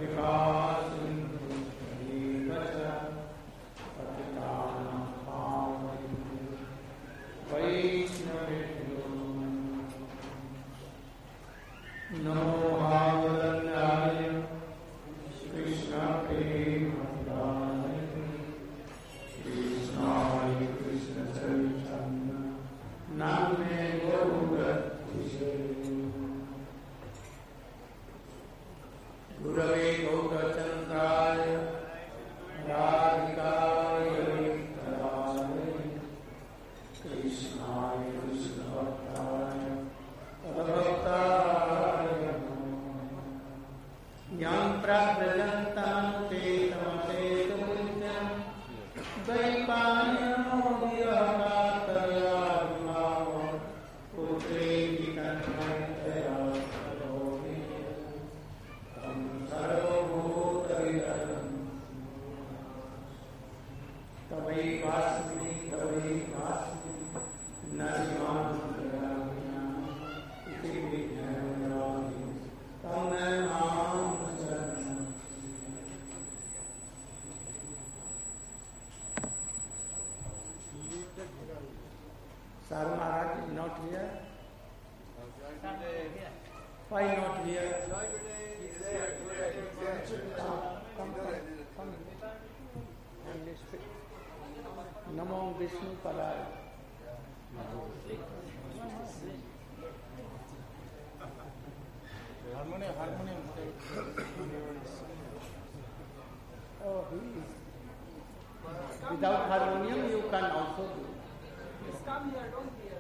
Without harmonium, you can also do. Please come here, don't fear.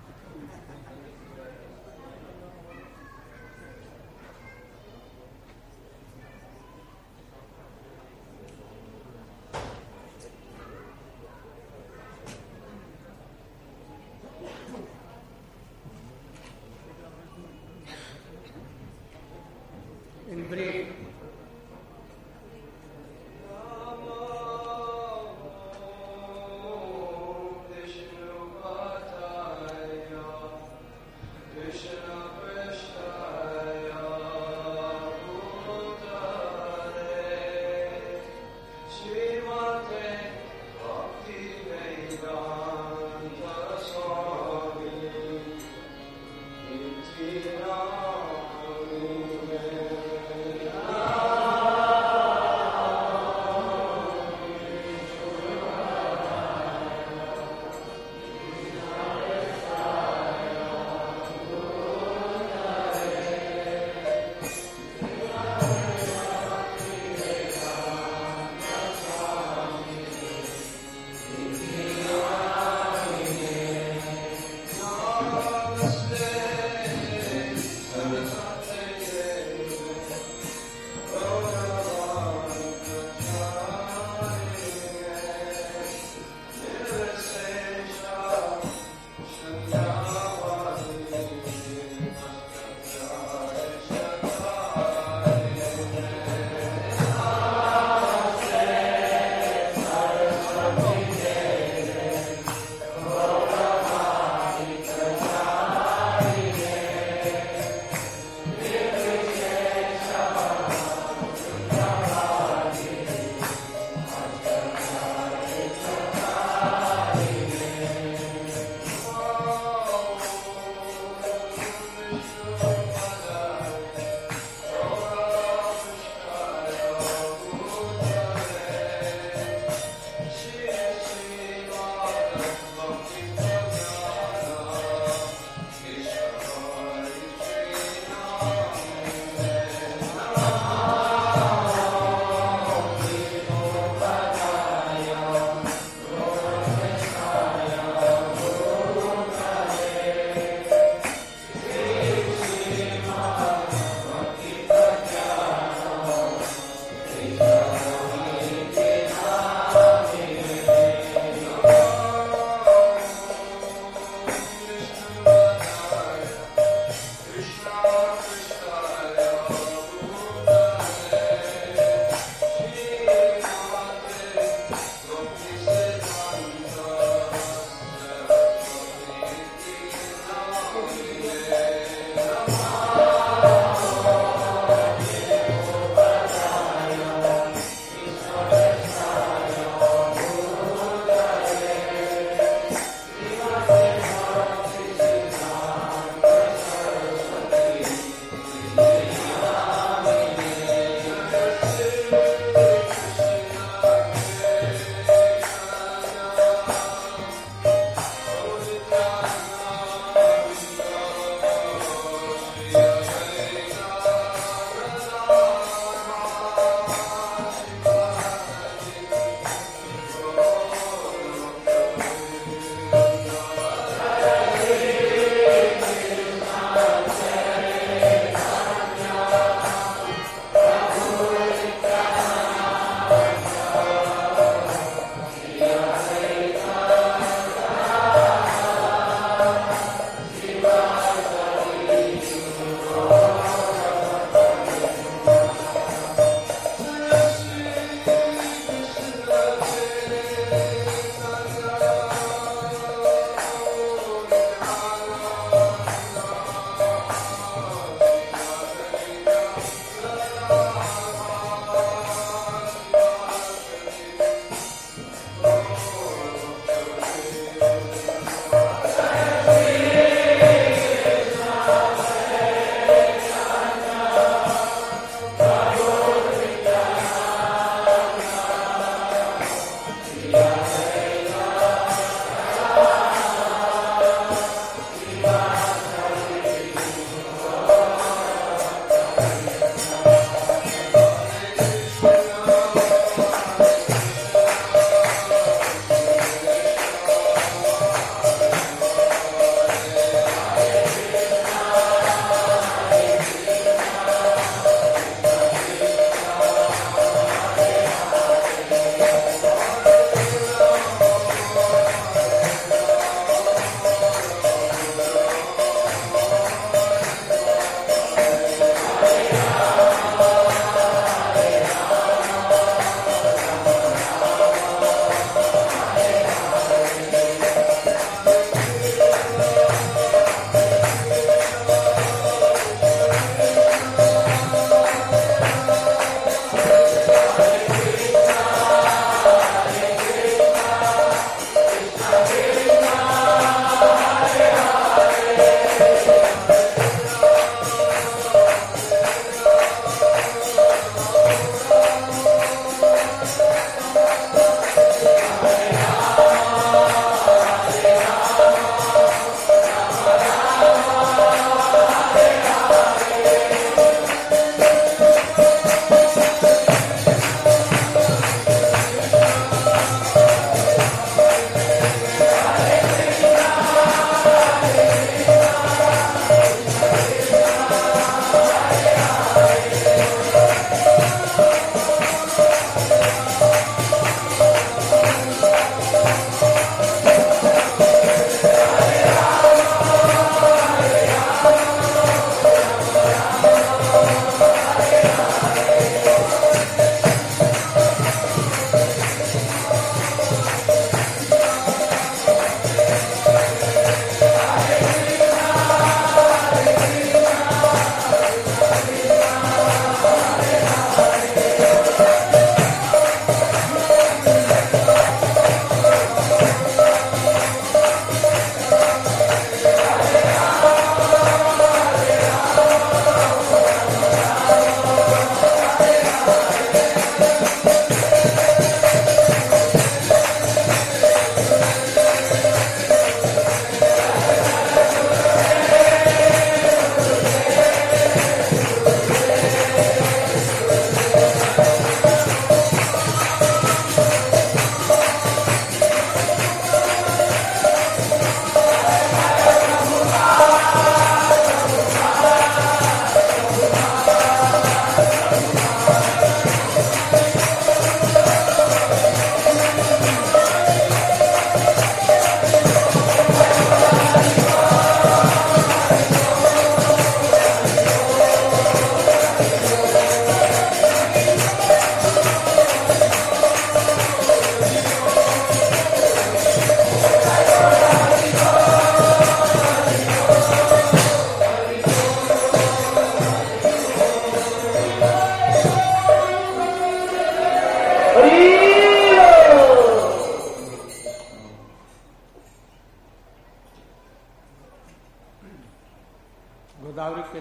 In brief, Ram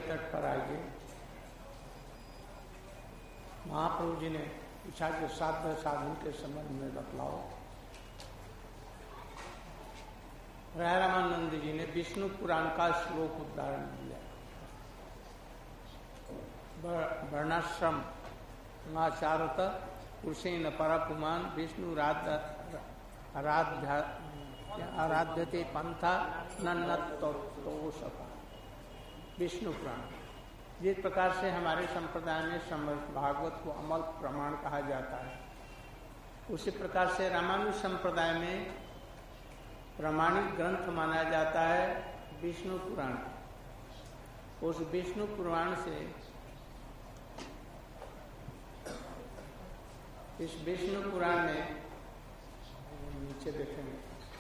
तट पर आइए। महाप्रभु जी ने पूछा कि साध्य साधन के संबंध में बतलाओ। राय रामानंद जी ने विष्णु पुराण का श्लोक उदाहरण दिया। वर्णाश्रम आचारत पुरुषेण परपुमान विष्णु आराध्यते पंथा नन्नतोषता। विष्णु पुराण जिस प्रकार से हमारे संप्रदाय में भागवत को अमल प्रमाण कहा जाता है, उसी प्रकार से रामानुज संप्रदाय में प्रमाणिक ग्रंथ माना जाता है विष्णु पुराण। उस विष्णु पुराण से, इस विष्णु पुराण में नीचे देखेंगे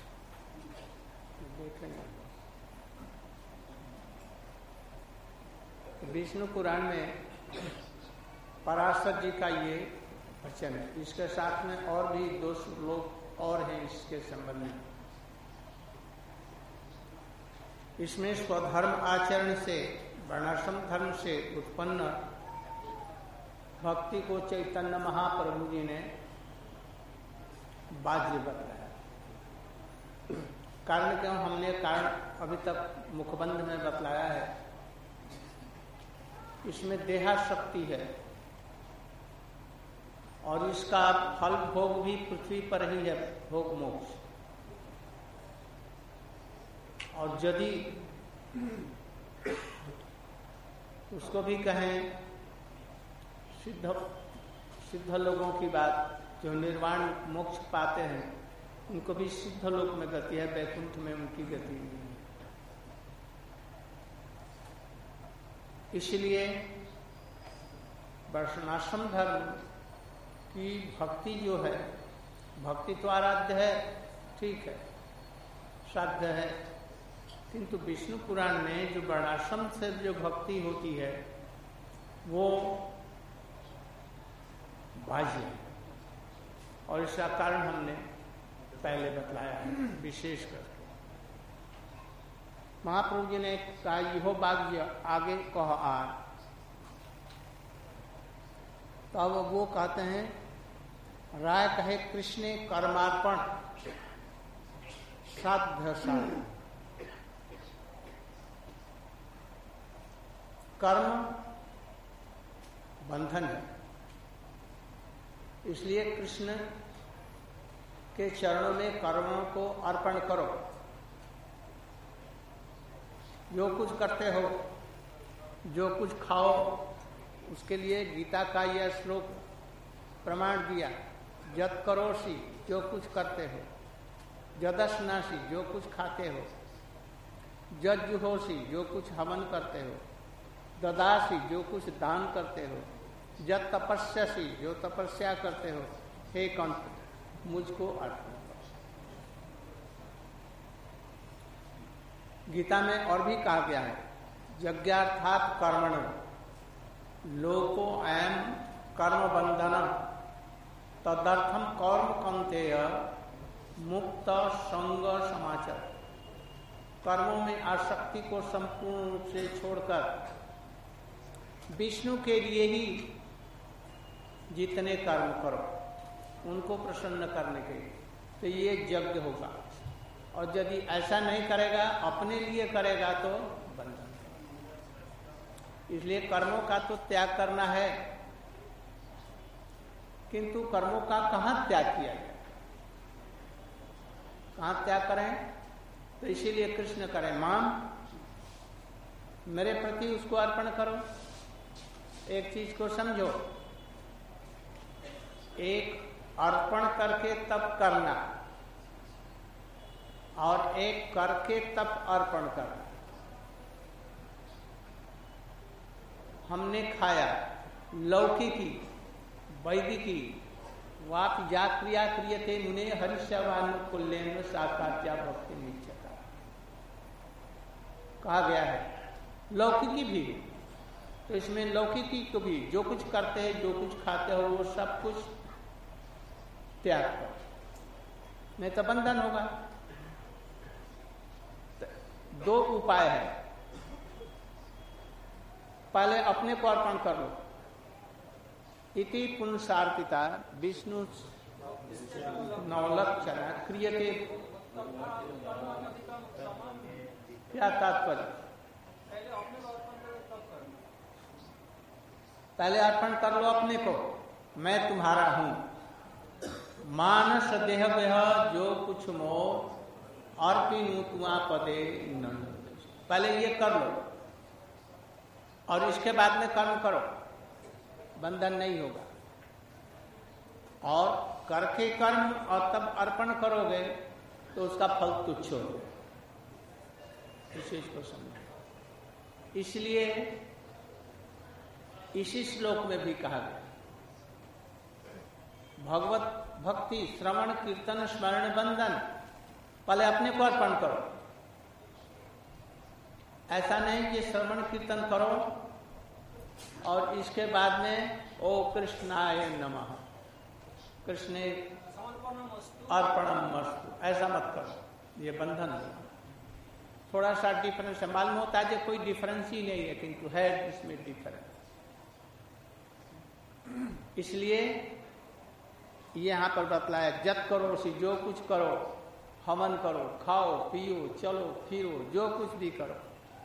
विष्णु पुराण में पराशर जी का ये वचन है। इसके साथ में और भी 2 श्लोक और हैं इसके संबंध में। इसमें स्वधर्म आचरण से, वर्णाश्रम धर्म से उत्पन्न भक्ति को चैतन्य महाप्रभु जी ने बाध्य बताया। कारण क्यों? हमने कारण अभी तक मुखबंध में बतलाया है। इसमें देहाशक्ति है और इसका फल भोग भी पृथ्वी पर ही है, भोग मोक्ष। और यदि उसको भी कहें सिद्ध लोगों की बात, जो निर्वाण मोक्ष पाते हैं, उनको भी सिद्ध लोक में गति है, वैकुंठ में उनकी गति नहीं है। इसलिए वर्णाश्रम धर्म की भक्ति जो है, भक्ति तो आराध्य है, ठीक है, साध्य है, किंतु विष्णु पुराण में जो वर्णाश्रम से जो भक्ति होती है वो बाह्य है। और इसका कारण हमने पहले बतलाया है विशेष करके। महाप्रभु जी ने कहा यहो बाग्य आगे कह आर। तो अब वो कहते हैं, राय कहे कृष्ण कर्मार्पण साध्य साध्य। कर्म बंधन है, इसलिए कृष्ण के चरणों में कर्मों को अर्पण करो। जो कुछ करते हो, जो कुछ खाओ, उसके लिए गीता का यह श्लोक प्रमाण दिया। यत् करोषि, जो कुछ करते हो, यदश्नासि, जो कुछ खाते हो, यज्जुहोषि, जो कुछ हवन करते हो, ददासि, जो कुछ दान करते हो, यत् तपस्यासि, जो तपस्या करते हो, हे कंठ मुझको अर्पण करो। गीता में और भी कहा गया है, यज्ञार्थात् कर्मणो लोको अयम कर्म बंधन तदर्थम कर्म कंतेय मुक्त संग समाचार। कर्मों में आसक्ति को संपूर्ण रूप से छोड़कर विष्णु के लिए ही जितने कर्म करो, उनको प्रसन्न करने के लिए, तो ये यज्ञ होगा। और यदि ऐसा नहीं करेगा, अपने लिए करेगा, तो बंधन। इसलिए कर्मों का तो त्याग करना है, किंतु कर्मों का कहाँ त्याग किया गया, कहाँ त्याग करें? तो इसीलिए कृष्ण करें, माम मेरे प्रति उसको अर्पण करो। एक चीज को समझो, एक अर्पण करके तब करना और एक करके तब अर्पण करना। हमने खाया, लौकिकी वैदिकी वाप या क्रिया क्रियते मुने हरिष्यवानुकुल्येन साकात्या भक्ति नित्यता कहा गया है। लौकिकी भी, तो इसमें लौकिकी को भी, जो कुछ करते हैं, जो कुछ खाते हो, वो सब कुछ त्याग करो, नहीं तो बंधन होगा। तो 2 उपाय है, पहले अपने को अर्पण कर लो। इति पुंसार्पिता विष्णु नवलक्षणा क्रियते। क्या तात्पर्य? पहले अर्पण कर लो अपने को, मैं तुम्हारा हूं। मानस देह वह जो कुछ मो अर्पिनु तुआ पदे नंद। पहले ये कर लो और इसके बाद में कर्म करो, बंधन नहीं होगा। और करके कर्म और तब अर्पण करोगे तो उसका फल तुच्छ होगा। इस चीज को समझो। इसलिए इसी श्लोक में भी कहा गया भगवत भक्ति श्रवण कीर्तन स्मरण बंधन, पहले अपने को अर्पण करो। ऐसा नहीं कि श्रवण कीर्तन करो और इसके बाद में ओ कृष्णाय नमः, कृष्णे अर्पणम मस्तु, ऐसा मत करो। ये बंधन है। थोड़ा सा डिफरेंस है। मालूम होता है कि कोई डिफरेंस ही नहीं है, किंतु है इसमें डिफरेंस। इसलिए यहां पर बतलाया जप करो, उसी जो कुछ करो, हवन करो, खाओ पियो, चलो फिरो, जो कुछ भी करो,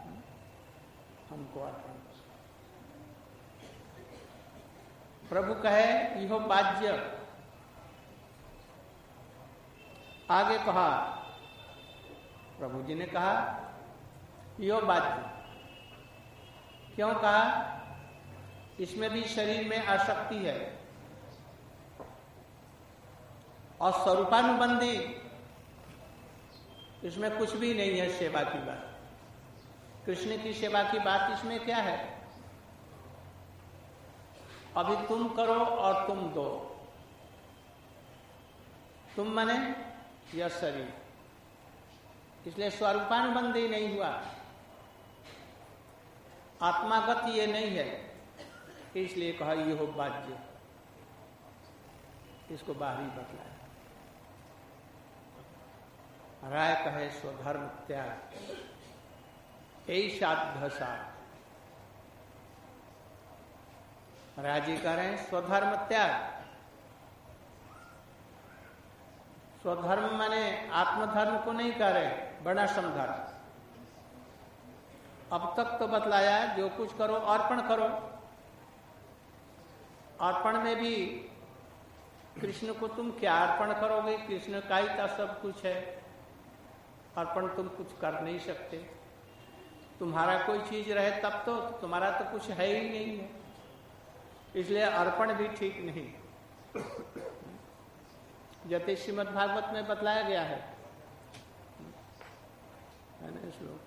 हमको अर्पण करो। प्रभु कहे यह बाज्य। आगे कहा, प्रभु जी ने कहा यह बाज्य। क्यों कहा? इसमें भी शरीर में आसक्ति है और स्वरूपानुबंधी इसमें कुछ भी नहीं है। सेवा की बात, कृष्ण की सेवा की बात इसमें क्या है? अभी तुम करो और तुम दो। तुम माने यह शरीर, इसलिए स्वरूपानुबंधी नहीं हुआ, आत्मागत ये नहीं है, इसलिए कहा ये हो बाज्य। इसको बाहरी बतलाया। राय कहे स्वधर्म त्याग, ऐसा राजी करें स्वधर्म त्याग। स्वधर्म माने आत्मधर्म को नहीं करे, वर्णाश्रम धर्म। अब तक तो बतलाया जो कुछ करो अर्पण करो। अर्पण में भी कृष्ण को तुम क्या अर्पण करोगे? कृष्ण का ही तो सब कुछ है। अर्पण तुम कुछ कर नहीं सकते। तुम्हारा कोई चीज रहे तब तो, तुम्हारा तो कुछ है ही नहीं है, इसलिए अर्पण भी ठीक नहीं। जैसे श्रीमद् भागवत में बतलाया गया है ना श्लोक।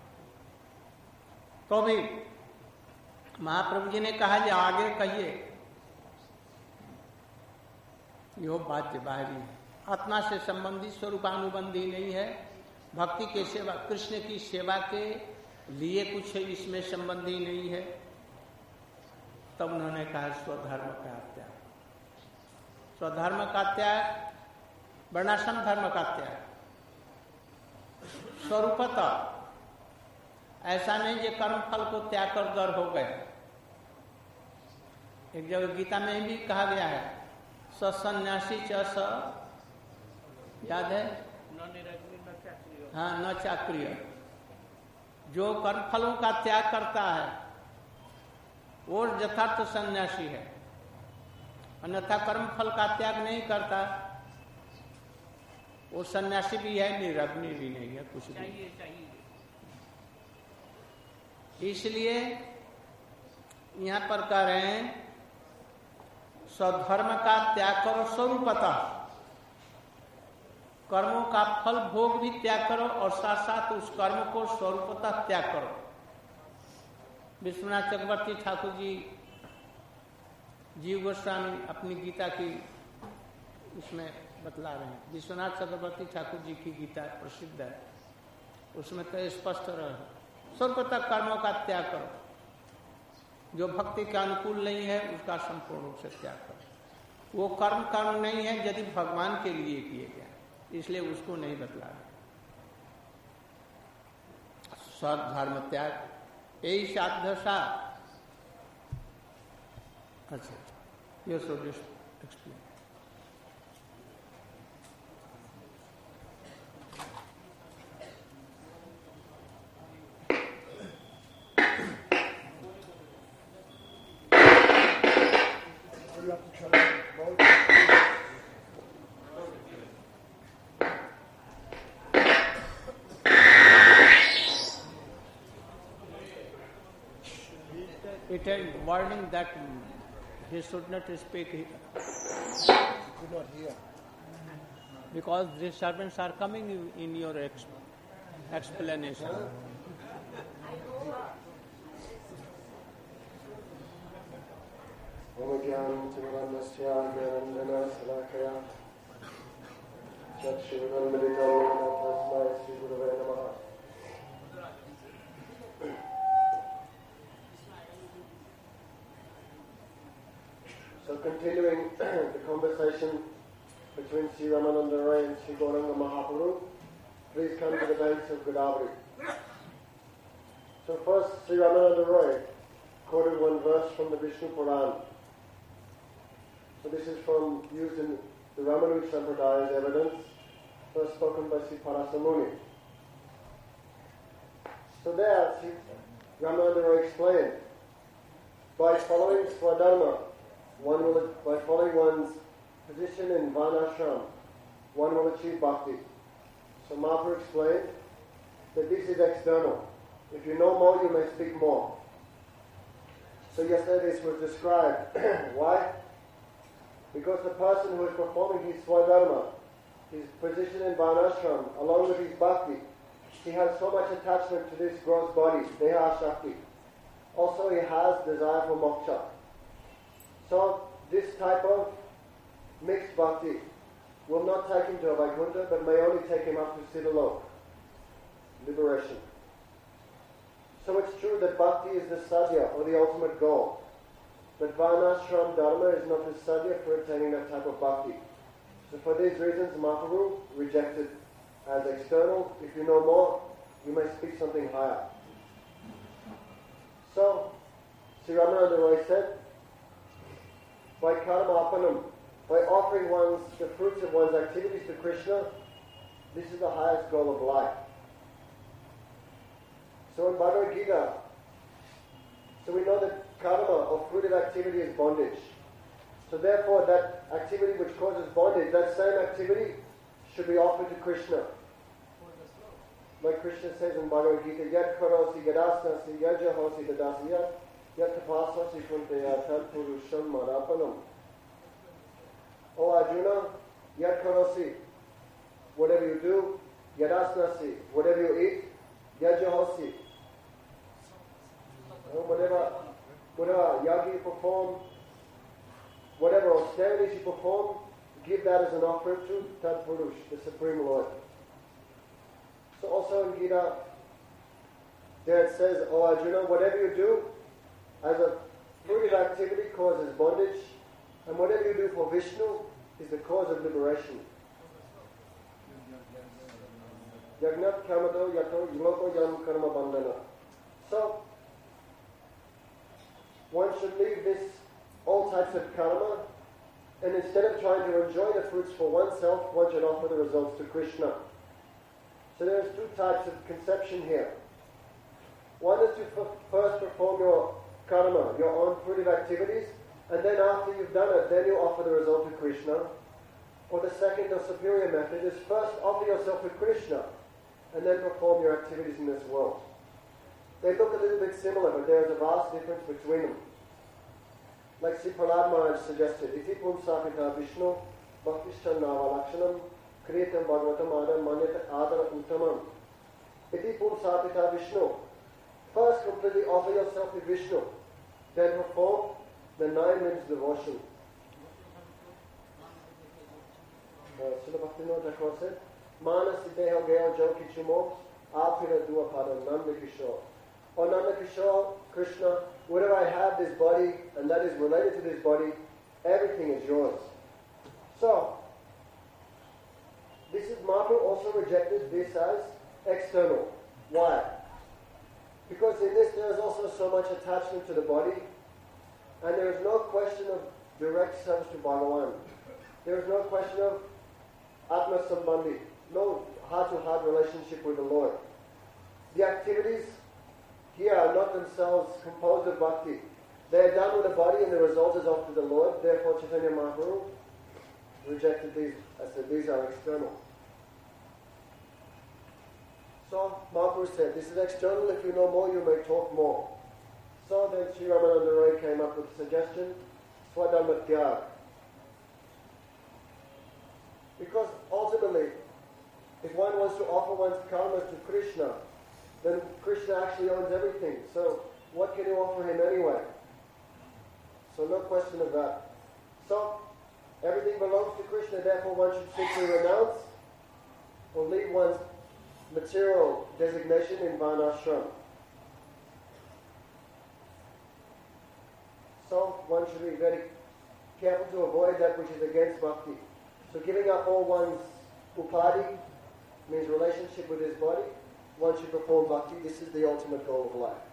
तो भी महाप्रभु जी ने कहा कि आगे कहिए, यो बाध्य बाहरी है, आत्मा से संबंधित स्वरूपानुबंधी नहीं है। भक्ति के सेवा, कृष्ण की सेवा के लिए कुछ इसमें संबंधी नहीं है। तब उन्होंने कहा स्वधर्म का त्याग। स्वधर्म का त्याग, वर्णाश्रम धर्म का त्याग। स्वरूपतः ऐसा नहीं कि कर्म फल को त्याग कर दर हो गए। एक जगह गीता में भी कहा गया है सन्यासी च स, याद है? हाँ, न चाक्रिय। जो कर्म फलों का त्याग करता है वो यथार्थ सन्यासी है, अन्यथा कर्म फल का त्याग नहीं करता वो सन्यासी भी है, निरग्नि भी नहीं है, कुछ भी। इसलिए यहां पर कह रहे हैं स्वधर्म का त्याग करो स्वरूपतः, कर्मों का फल भोग भी त्याग करो और साथ साथ उस कर्म को स्वरूपतः त्याग करो। विश्वनाथ चक्रवर्ती ठाकुर जी, जीव गोस्वामी अपनी गीता की उसमें बतला रहे हैं। विश्वनाथ चक्रवर्ती ठाकुर जी की गीता प्रसिद्ध है, उसमें तो स्पष्ट रहे स्वरूपतः कर्मों का त्याग करो। जो भक्ति के अनुकूल नहीं है उसका संपूर्ण रूप से त्याग करो। वो कर्म नहीं है यदि भगवान के लिए किए गए, इसलिए उसको नहीं बतला रहे। स्वधर्म त्याग ऐसा That's it. You should explain. It is warning that he should not speak Do not hear. because disturbance are coming in your explanation. So continuing the conversation between Sri Ramananda Roy and Sri Gauranga Mahaprabhu, please come to the banks of Godavari. So first, Sri Ramananda Roy quoted one verse from the Vishnu Puran. So this is used in the Ramanuja Sampradaya as evidence, first spoken by Sri Parasamuni. So there, Sri Ramananda Roy explained, by following Swadharma, by following one's position in Varnashram, one will achieve bhakti. So Mahaprabhu explained that this is external. If you know more, you may speak more. So yesterday this was described. Why? Because the person who is performing his Swadharma, his position in Varnashram, along with his bhakti, he has so much attachment to this gross body, Deha Shakti. Also he has desire for moksha. So this type of mixed bhakti will not take him to a Vaikuntha, but may only take him up to Siddhalok, liberation. So it's true that bhakti is the sadhya, or the ultimate goal. But Varnashram Dharma is not the sadhya for attaining that type of bhakti. So for these reasons, Mahaprabhu rejected as external. If you know more, you may speak something higher. So, Sri Ramananda Roy said, by karma apanam, by offering the fruits of one's activities to Krishna, this is the highest goal of life. So in Bhagavad Gita, so we know that karma, or fruit of activity, is bondage. So therefore that activity which causes bondage, that same activity should be offered to Krishna. Like Krishna says in Bhagavad Gita, Yat karosi gadasnasi yajahosi dadasya yat tapasasi kunteya tad purusham marapanam. O Arjuna, yat karosi, whatever you do, yadasnasi, whatever you eat, yajahosi, whatever yagi you perform, whatever austerities you perform, give that as an offering to Tad Purush, the Supreme Lord. So also in Gita, there it says, O Arjuna, whatever you do as a fruit of activity causes bondage, and whatever you do for Vishnu is the cause of liberation. Yagnat karmado yato yuloko yam karma bandhana. So, one should leave all types of karma, and instead of trying to enjoy the fruits for oneself, one should offer the results to Krishna. So there's two types of conception here. One is to first perform your karma, your own fruit of activities, and then after you've done it, then you offer the result to Krishna. Or the second or superior method is first offer yourself to Krishna, and then perform your activities in this world. They look a little bit similar, but there is a vast difference between them. Like Sri Prahlad Maharaj suggested, Iti pum sakita Vishnu, bhaktishan nava lakshanam, kriyatam bhagavatam adam manyata adara uttamam. Iti pum sakita Vishnu. First completely offer yourself to Vishnu, then perform the 9 minutes devotion. Srila Bhaktivinoda Thakur said, Manasi deho geo jo kichumo, apira dua pada Nanda Kishore. O Nanda Kishore, Krishna, whatever I have, this body, and that is related to this body, everything is yours. So, this is Mahaprabhu also rejected this as external. Why? Because in this there is also so much attachment to the body, And there is no question of direct service to Bhagavan. There is no question of Atma Sambandhi, no heart-to-heart relationship with the Lord. The activities here are not themselves composed of bhakti. They are done with the body and the result is off to the Lord. Therefore Chaitanya Mahaprabhu rejected these. I said these are external. So Mahaprabhu said, this is external. If you know more, you may talk more. So then Sri Ramananda Roy came up with the suggestion, Swadharma Tyag. Because ultimately, if one wants to offer one's karmas to Krishna, then Krishna actually owns everything. So what can you offer him anyway? So no question of that. So everything belongs to Krishna, therefore one should simply renounce or leave one's material designation in Varnashram. So one should be very careful to avoid that which is against bhakti. So giving up all one's upadhi means relationship with his body. One should perform bhakti. This is the ultimate goal of life.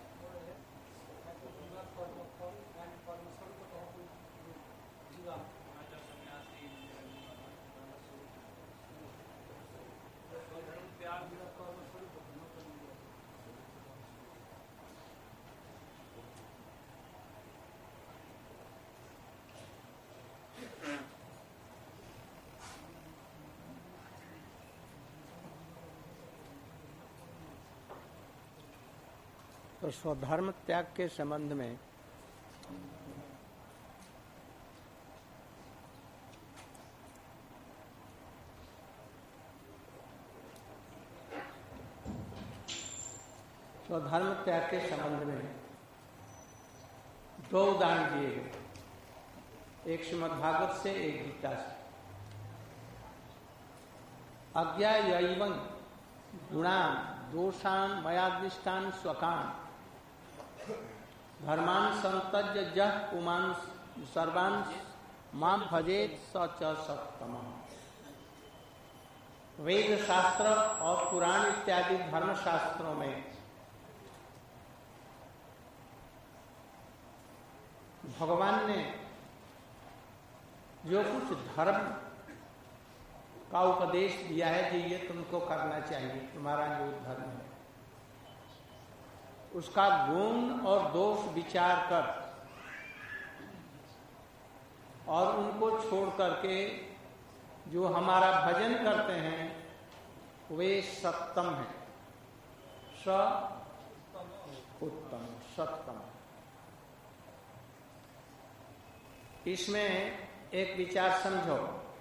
तो स्वधर्म त्याग के संबंध में स्वधर्म त्याग के संबंध में दो उदाहरण दिए गए, एक श्रीमद्भागवत से, एक गीता से। अज्ञायैवं गुणान् दोषान् मयादृष्टान् स्वकान् धर्मान् संत्यज्य यः पुमान् सर्वान् मां भजेत् स च सत्तमः। वेद शास्त्र और पुराण इत्यादि धर्म शास्त्रों में भगवान ने जो कुछ धर्म का उपदेश दिया है कि ये तुमको करना चाहिए, तुम्हारा जो धर्म है, उसका गुण और दोष विचार कर और उनको छोड़ करके जो हमारा भजन करते हैं वे सत्तम है, स उत्तम, सत्तम। इसमें एक विचार समझो,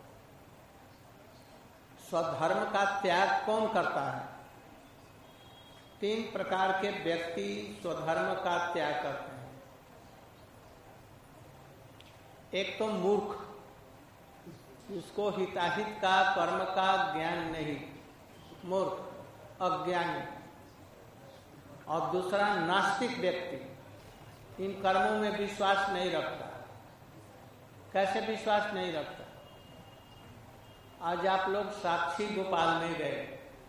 स्वधर्म का त्याग कौन करता है? तीन प्रकार के व्यक्ति स्वधर्म का त्याग करते हैं। एक तो मूर्ख, जिसको हिताहित का कर्म का ज्ञान नहीं, मूर्ख, अज्ञानी। और दूसरा नास्तिक व्यक्ति, इन कर्मों में विश्वास नहीं रखता। कैसे विश्वास नहीं रखता? आज आप लोग साक्षी गोपाल में गए,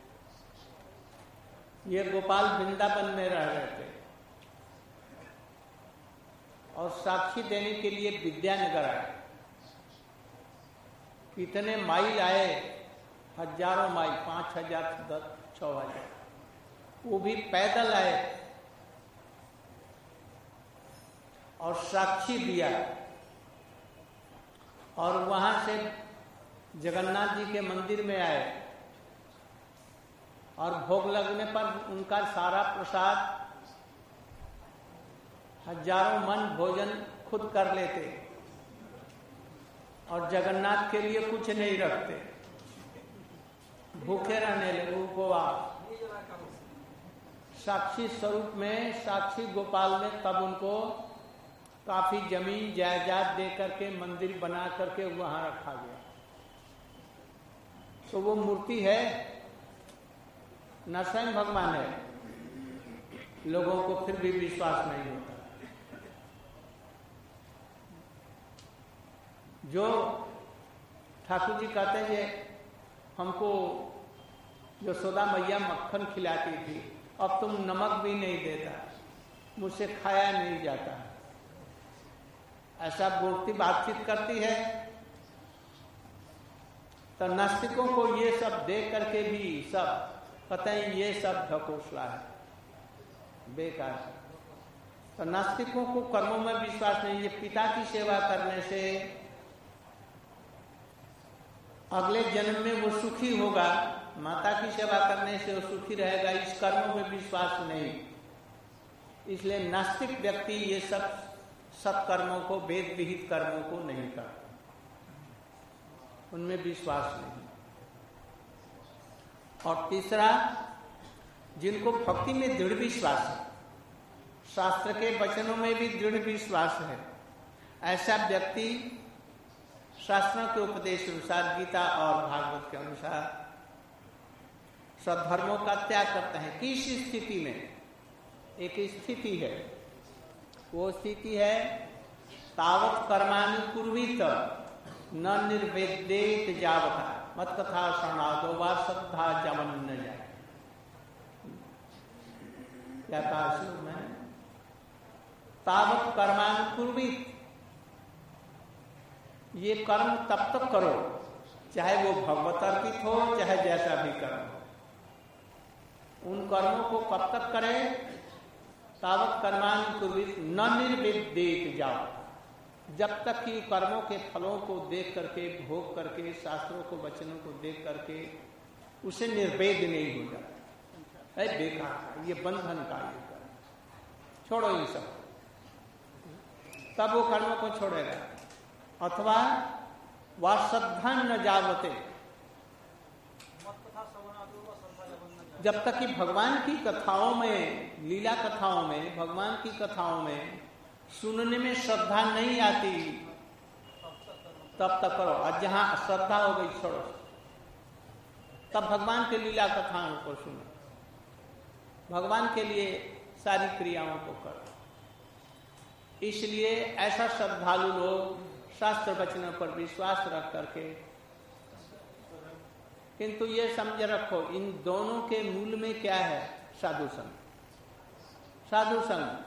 ये गोपाल वृंदावन में रह रहे थे और साक्षी देने के लिए विद्यानगर आए। कितने माइल आए? हजारों माइल, 5,000, 6,000, वो भी पैदल आए और साक्षी दिया। और वहां से जगन्नाथ जी के मंदिर में आए और भोग लगने पर उनका सारा प्रसाद, हजारों मन भोजन खुद कर लेते और जगन्नाथ के लिए कुछ नहीं रखते, भूखे रहने लगे, उपवास। साक्षी स्वरूप में, साक्षी गोपाल ने तब उनको काफी जमीन जायदाद दे करके मंदिर बना करके वहां रखा गया। तो वो मूर्ति है न स्वयं भगवान है, लोगों को फिर भी विश्वास नहीं होता। जो ठाकुर जी कहते हैं कि हमको यशोदा मैया मक्खन खिलाती थी, अब तुम नमक भी नहीं देता, मुझसे खाया नहीं जाता। ऐसा मूर्ति बातचीत करती है। तो नास्तिकों को ये सब देख करके भी सब कहते हैं ये सब ढकोसला है, बेकार है। तो नास्तिकों को कर्मों में विश्वास नहीं। ये पिता की सेवा करने से अगले जन्म में वो सुखी होगा, माता की सेवा करने से वो सुखी रहेगा, इस कर्मों में विश्वास नहीं। इसलिए नास्तिक व्यक्ति ये सब सत्कर्मों को, वेद विहित कर्मों को नहीं करता, उनमें विश्वास नहीं। और तीसरा, जिनको भक्ति में दृढ़ विश्वास है, शास्त्र के वचनों में भी दृढ़ विश्वास है, ऐसा व्यक्ति शास्त्रों के उपदेश अनुसार, गीता और भागवत के अनुसार सद्धर्मों का त्याग करते हैं। किस स्थिति में? एक स्थिति है, वो स्थिति है तावत कर्माणि कुर्वीत न निर्वेदेत जावता मत कथा शरणादो वा श्रद्धा जमन न जाए। क्या कहा शुरू में? तावत कर्माणि कुर्वीत, ये कर्म तब तक करो चाहे वो भगवत अर्पित हो, चाहे जैसा भी कर्म हो। उन कर्मों को कब तक करें? तावत कर्माणि कुर्वीत न निर्वेदेत जाओ, जब तक कि कर्मों के फलों को देख करके, भोग करके, शास्त्रों को, वचनों को देख करके उसे निर्वेद नहीं हो जाता है। बेकार, ये बंधन का ये कर्म, छोड़ो इन सब, तब वो कर्मों को छोड़ेगा। अथवा वह श्रद्धा न जावते, जब तक कि भगवान की कथाओं में, लीला कथाओं में, भगवान की कथाओं में सुनने में श्रद्धा नहीं आती, तब तक करो। और जहां श्रद्धा हो गई छोड़ो, तब भगवान के लीला कथाओं को सुनो, भगवान के लिए सारी क्रियाओं को करो। इसलिए ऐसा श्रद्धालु लोग शास्त्र वचनों पर विश्वास रख करके, किंतु ये समझ रखो इन दोनों के मूल में क्या है? साधु संग। साधु संग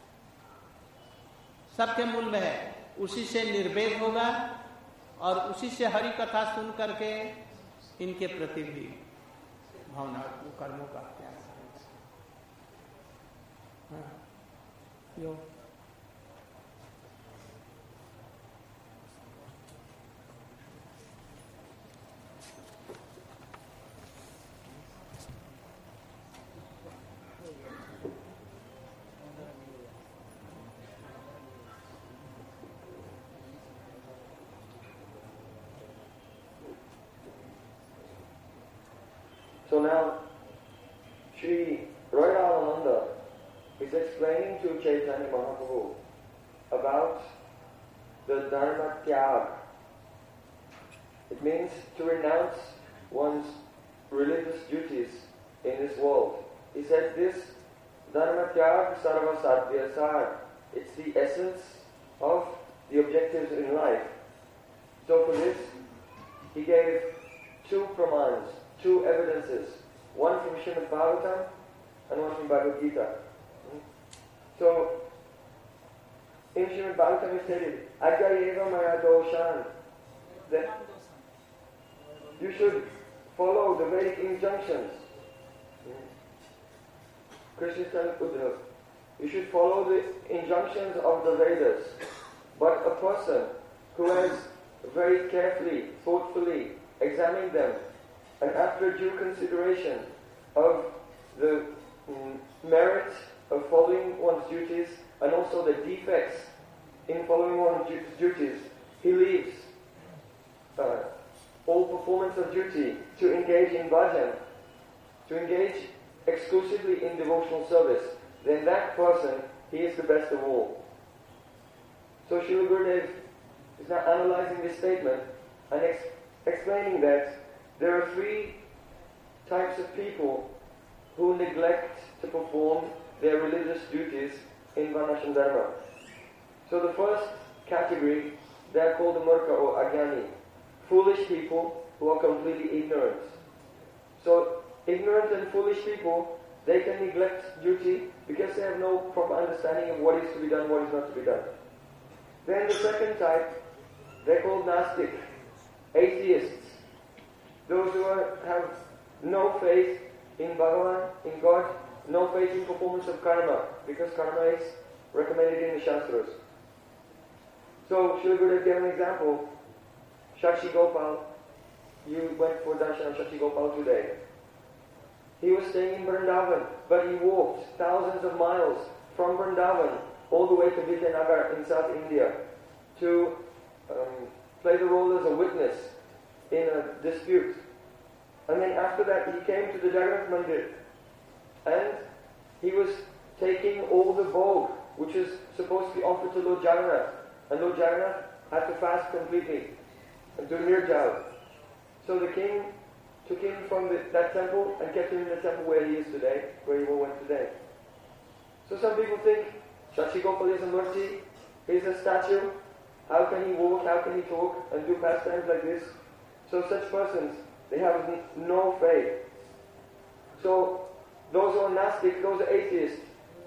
सबके मूल में है, उसी से निर्वेद होगा और उसी से हरि कथा सुन करके इनके प्रति भी भावना, कर्मों का त्याग। हाँ, So now, Sri Royal is explaining to Chaitanya Mahaprabhu about the Dharma Tyag. It means to renounce one's religious duties in this world. He said this Dharma Tyag Sarva Sadhya Sar. It's the essence of the objectives in life. So for this, he gave two pramans, two evidences, one from Srimad Bhagavatam and one from Bhagavad Gita. So, in Srimad Bhagavatam he stated, Ajayeva Maya Doshan, that you should follow the Vedic injunctions. Krishna tells Uddhava, you should follow the injunctions of the Vedas. But a person who has very carefully, thoughtfully examined them, and after due consideration of the merit of following one's duties and also the defects in following one's duties, he leaves all performance of duty to engage in bhajan, to engage exclusively in devotional service, then that person, he is the best of all. So Srila Gurudev is now analyzing this statement and explaining that there are three types of people who neglect to perform their religious duties in Varnashram Dharma. So the first category, they are called the Murka or Ajnani, foolish people who are completely ignorant. So ignorant and foolish people, they can neglect duty because they have no proper understanding of what is to be done, what is not to be done. Then the second type, they're called Gnostic, atheists. Those who have no faith in Bhagavan, in God, no faith in performance of karma, because karma is recommended in the Shastras. So, Srila Gurudev gave an example. Shakshi Gopal, you went for darshan of Shakshi Gopal today. He was staying in Vrindavan, but he walked thousands of miles from Vrindavan all the way to Vidyanagar in South India to play the role as a witness in a dispute. And then after that he came to the Jagannath Mandir and he was taking all the bhog which is supposed to be offered to Lord Jagannath, and Lord Jagannath had to fast completely and do nirjal. So the king took him from that temple and kept him in the temple where he is today, where he all went today. So some people think Shakshi Gopal is a murti, he's a statue, how can he walk, how can he talk and do pastimes like this? So such persons, they have no faith. So those are Gnostic, those are atheists.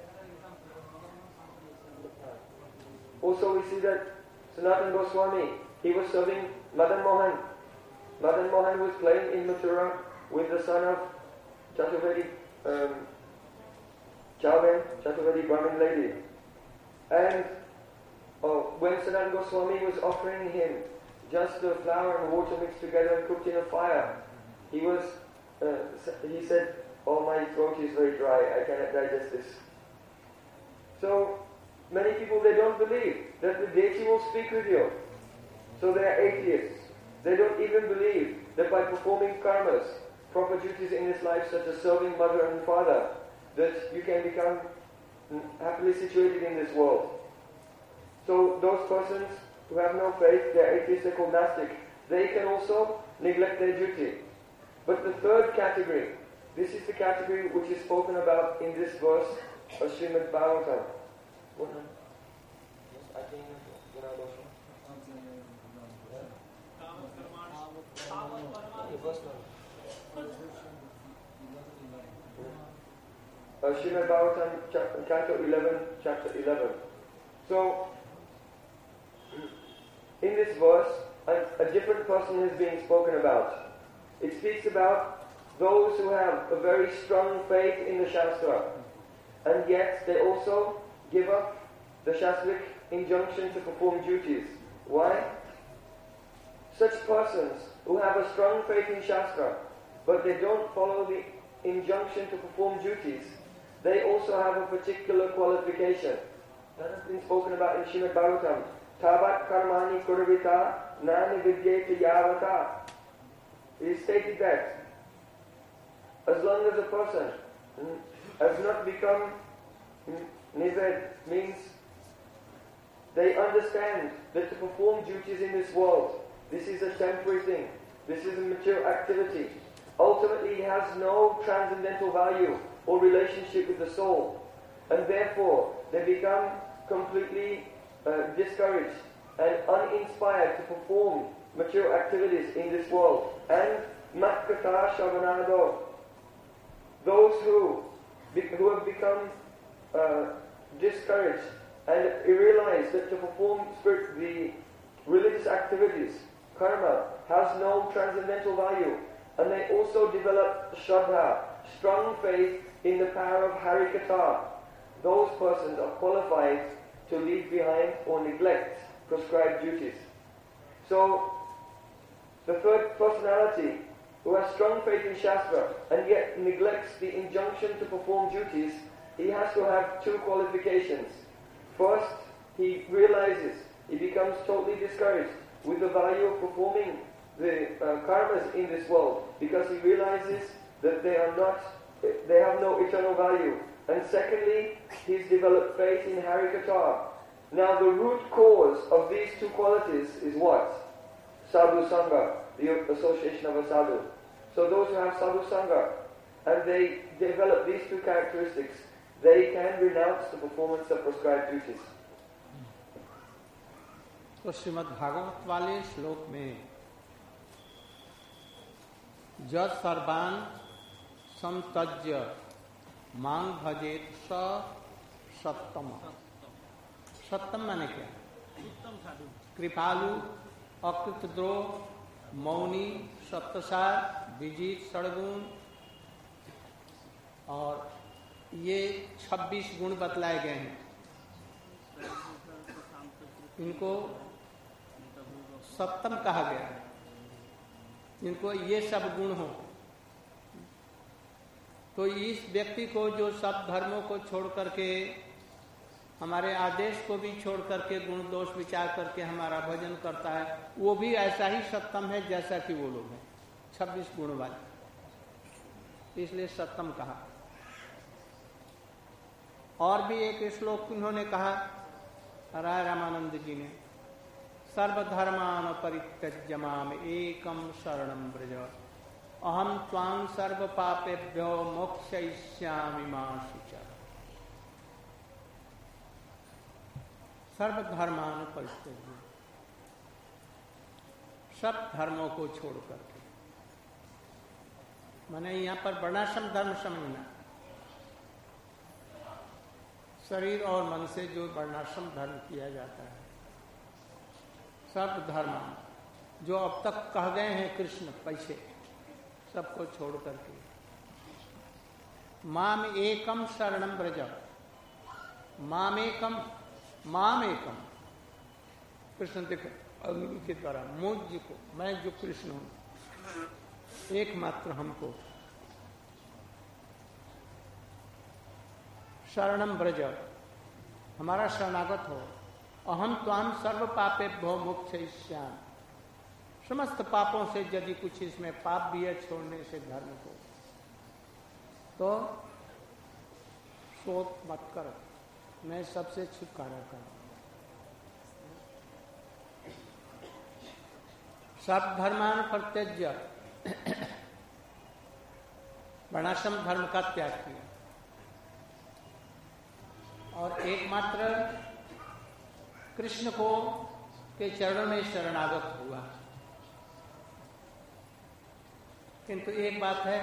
Also we see that Sanatana Goswami, he was serving Madan Mohan. Madan Mohan was playing in Mathura with the son of Chaturvedi, Chaturvedi Brahmin lady. And when Sanatana Goswami was offering him just the flour and water mixed together and cooked in a fire, he said, "Oh, my throat is very dry, I cannot digest this." So many people, they don't believe that the deity will speak with you. So they are atheists. They don't even believe that by performing karmas, proper duties in this life such as serving mother and father, that you can become happily situated in this world. So those persons who have no faith, they're atheists, they're called Gnostic. They can also neglect their duty. But the third category, this is the category which is spoken about in this verse of Srimad Bhagavatam. What? I think Srimad Bhagavatam, Canto 11, Chapter 11. So, in this verse, a different person is being spoken about. It speaks about those who have a very strong faith in the Shastra, and yet they also give up the Shastric injunction to perform duties. Why? Such persons who have a strong faith in Shastra, but they don't follow the injunction to perform duties, they also have a particular qualification. That has been spoken about in Srimad Bhagavatam. Tavat karmani kurvita nani vidyeta yavata. It is stated that as long as a person has not become nived, means they understand that to perform duties in this world, this is a temporary thing, this is a material activity. Ultimately it has no transcendental value or relationship with the soul, and therefore they become completely discouraged and uninspired to perform material activities in this world. And matkata shavanado, those who have become discouraged and realize that to perform the religious activities, karma, has no transcendental value, and they also develop shraddha, strong faith in the power of Harikatha. Those persons are qualified to leave behind or neglect prescribed duties. So, the third personality who has strong faith in Shastra and yet neglects the injunction to perform duties, he has to have two qualifications. First, he realizes, he becomes totally discouraged with the value of performing the karmas in this world, because he realizes that they have no eternal value. And secondly, he's developed faith in Harikatha. Now the root cause of these two qualities is what? Sadhu Sangha, the association of a sadhu. So those who have sadhu Sangha, and they develop these two characteristics, they can renounce the performance of prescribed duties. तो श्रीमद् भागवत वाले श्लोक में जद सर्वान संतज्य मांग भजेत स सत्तम। सत्तम माने क्या? कृपालु, अकृतद्रोह, मौनी, सप्तसार, विजित, सड़गुण, और ये 26 गुण बतलाए गए हैं। इनको सप्तम कहा गया है, इनको ये सब गुण हो। तो इस व्यक्ति को जो सब धर्मों को छोड़ करके, हमारे आदेश को भी छोड़ करके, गुण दोष विचार करके हमारा भजन करता है, वो भी ऐसा ही सत्तम है जैसा कि वो लोग हैं, 26 गुण वाले, इसलिए सत्तम कहा। और भी एक श्लोक उन्होंने कहा, राय रामानंद जी ने, सर्वधर्मान परित्यज्य माम एकम शरणम व्रज अहम त्वां सर्व पापेभ्यो मोक्षयिष्यामि मा शुचः। सर्वधर्मान परित्यज्य, सब धर्मों को छोड़ करके, माने यहाँ पर वर्णाश्रम धर्म समझना, शरीर और मन से जो वर्णाश्रम धर्म किया जाता है, सब धर्म जो अब तक कह गए हैं कृष्ण पैसे, सबको छोड़ करके माम एकम शरणम व्रज, माम एकम, कृष्ण के द्वारा मुझ को, मैं जो कृष्ण हूं, एकमात्र हमको शरणम व्रज, हमारा शरणागत हो। अहम त्वाम सर्व पापेभ्यो मोक्षयिष्यामि, समस्त पापों से यदि कुछ इसमें पाप भी है छोड़ने से धर्म को, तो शोक मत कर, मैं सबसे छुटकारा कर। सब धर्मान परित्यज्य, वर्णाश्रम धर्म का त्याग किया और एकमात्र कृष्ण को के चरणों में शरणागत हुआ। किंतु एक बात है,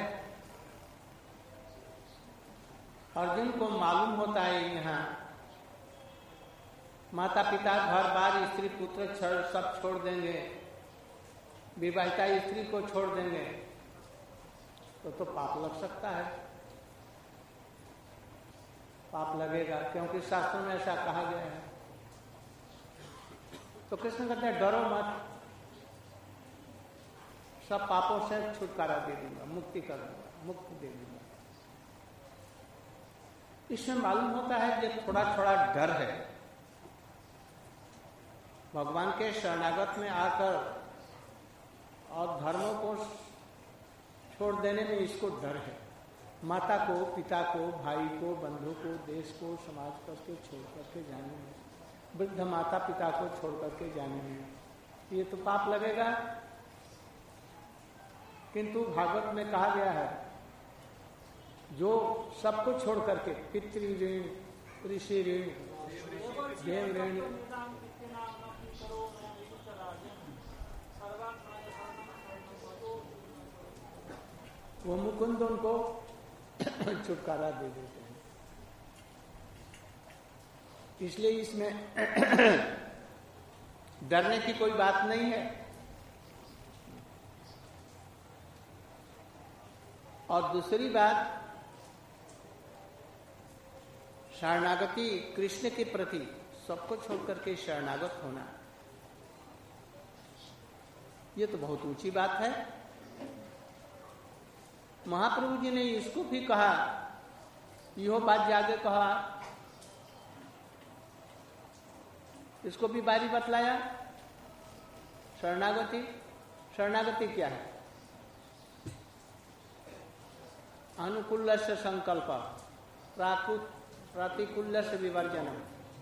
अर्जुन को मालूम होता है यहाँ माता पिता, घर बार, स्त्री पुत्र सब छोड़ देंगे, विवाहिता स्त्री को छोड़ देंगे, तो पाप लग सकता है, पाप लगेगा, क्योंकि शास्त्रों में ऐसा कहा गया है। तो कृष्ण कहते हैं डरो मत, सब पापों से छुटकारा दे दूंगा, मुक्ति कर दूंगा, मुक्ति दे दूंगा। इसमें मालूम होता है कि थोड़ा थोड़ा डर है, भगवान के शरणागत में आकर और धर्मों को छोड़ देने में इसको डर है। माता को, पिता को, भाई को, बंधु को, देश को, समाज को छोड़ करके जाने में, वृद्ध माता पिता को छोड़ करके जाने में ये तो पाप लगेगा। किंतु भागवत में कहा गया है, जो सबको छोड़ करके, पितृ ऋण, ऋषि ऋण, देव ऋण, वो मुकुंद उनको छुटकारा दे देते हैं। इसलिए इसमें डरने की कोई बात नहीं है। और दूसरी बात, शरणागति कृष्ण के प्रति सबको छोड़ करके शरणागत होना, ये तो बहुत ऊंची बात है। महाप्रभु जी ने इसको भी कहा, यो बात जागे कहा, इसको भी बारी बतलाया। शरणागति, शरणागति क्या है? अनुकूल से संकल्प, प्रतिकूल से विवर्जनम,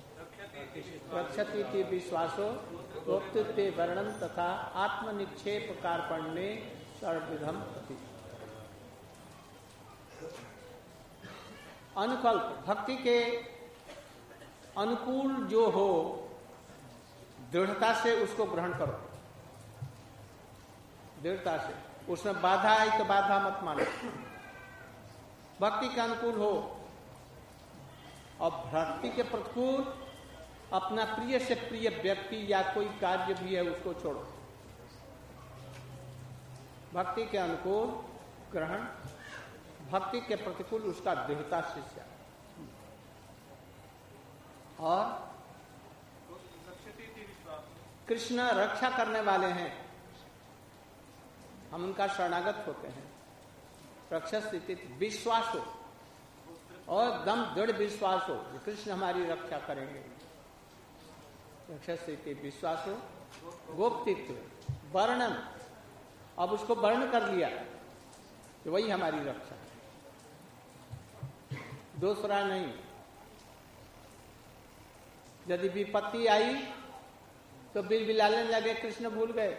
रक्षति विश्वासो प्रोक्ते वर्णन तथा आत्मनिक्षेप कार्पण्ये सर्वविधम प्रति। अनुकल्प, भक्ति के अनुकूल जो हो, दृढ़ता से उसको ग्रहण करो, दृढ़ता से। उसमें बाधा आई तो बाधा मत मानो। भक्ति के अनुकूल हो और भक्ति के प्रतिकूल अपना प्रिय से प्रिय व्यक्ति या कोई कार्य भी है उसको छोड़ो। भक्ति के अनुकूल ग्रहण, भक्ति के प्रतिकूल उसका देवता शिष्य। और कृष्ण रक्षा करने वाले हैं, हम उनका शरणागत होते हैं। रक्षा स्थिति विश्वास हो और एकदम दृढ़ विश्वास हो कि कृष्ण हमारी रक्षा करेंगे। रक्षा स्थिति विश्वास हो, गोप्तित्व वर्णन, अब उसको वर्ण कर लिया कि वही हमारी रक्षा है, दूसरा नहीं। यदि विपत्ति आई तो बिलबिलाने लगे, कृष्ण भूल गए।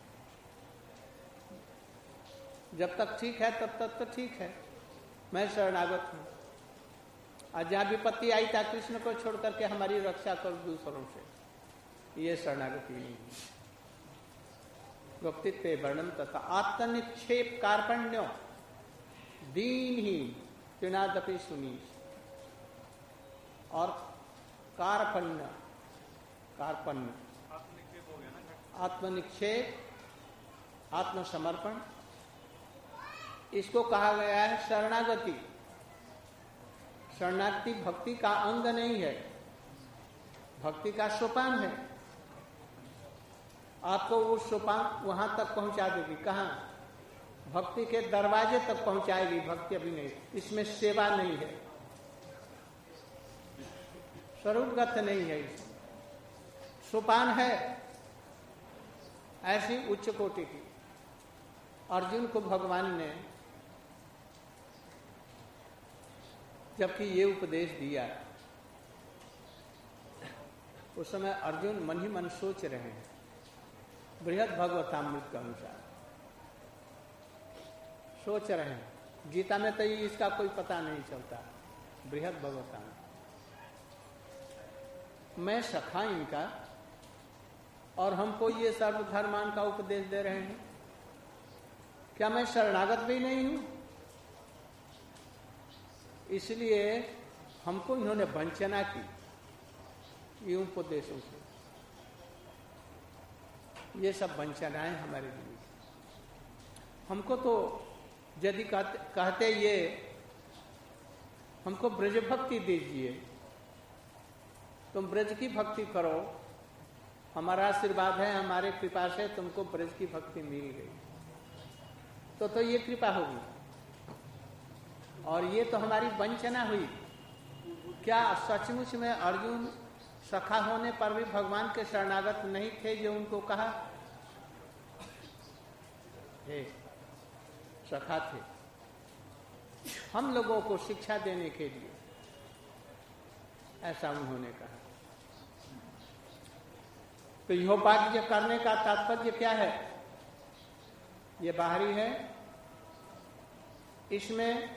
जब तक ठीक है तब तक तो ठीक है, मैं शरणागत हूं। और जहां विपत्ति आई था कृष्ण को छोड़ करके हमारी रक्षा कर दूसरों से, ये शरणागति नहीं है। व्यक्तित्व वर्णन तथा आत्मनिक्षेप कार्पण्यो दीनहीन त्रिनादपि सुनी। और कार्पण्य, कार्पण्य आत्मनिक्षेप, आत्मसमर्पण, इसको कहा गया है शरणागति। शरणागति भक्ति का अंग नहीं है, भक्ति का सोपान है। आपको वो सोपान वहां तक पहुंचा देगी, कहां? भक्ति के दरवाजे तक पहुंचाएगी। भक्ति अभी नहीं, इसमें सेवा नहीं है, स्वरूपगत नहीं है, इसमें सोपान है ऐसी उच्च कोटि की। अर्जुन को भगवान ने जबकि ये उपदेश दिया, उस समय अर्जुन मन ही मन सोच रहे हैं बृहद भगवतामृत के अनुसार सोच रहे हैं। गीता में तो इसका कोई पता नहीं चलता। बृहद भगवतामृत, मैं सखा इनका और हमको ये सर्वधर्मान का उपदेश दे रहे हैं, क्या मैं शरणागत भी नहीं हूं? इसलिए हमको इन्होंने वंचना की ये उपदेशों से। ये सब वंचनाएं हमारे लिए। हमको तो यदि कहते ये हमको ब्रज भक्ति दीजिए, तुम ब्रज की भक्ति करो, हमारा आशीर्वाद है, हमारे कृपा से तुमको ब्रज की भक्ति मिल गई, तो ये कृपा होगी। और ये तो हमारी वंचना हुई। क्या सचमुच में अर्जुन सखा होने पर भी भगवान के शरणागत नहीं थे जो उनको कहा? हे सखा थे, हम लोगों को शिक्षा देने के लिए, ऐसा उन्होंने कहा। तो योपाज्य करने का तात्पर्य क्या है? ये बाहरी है, इसमें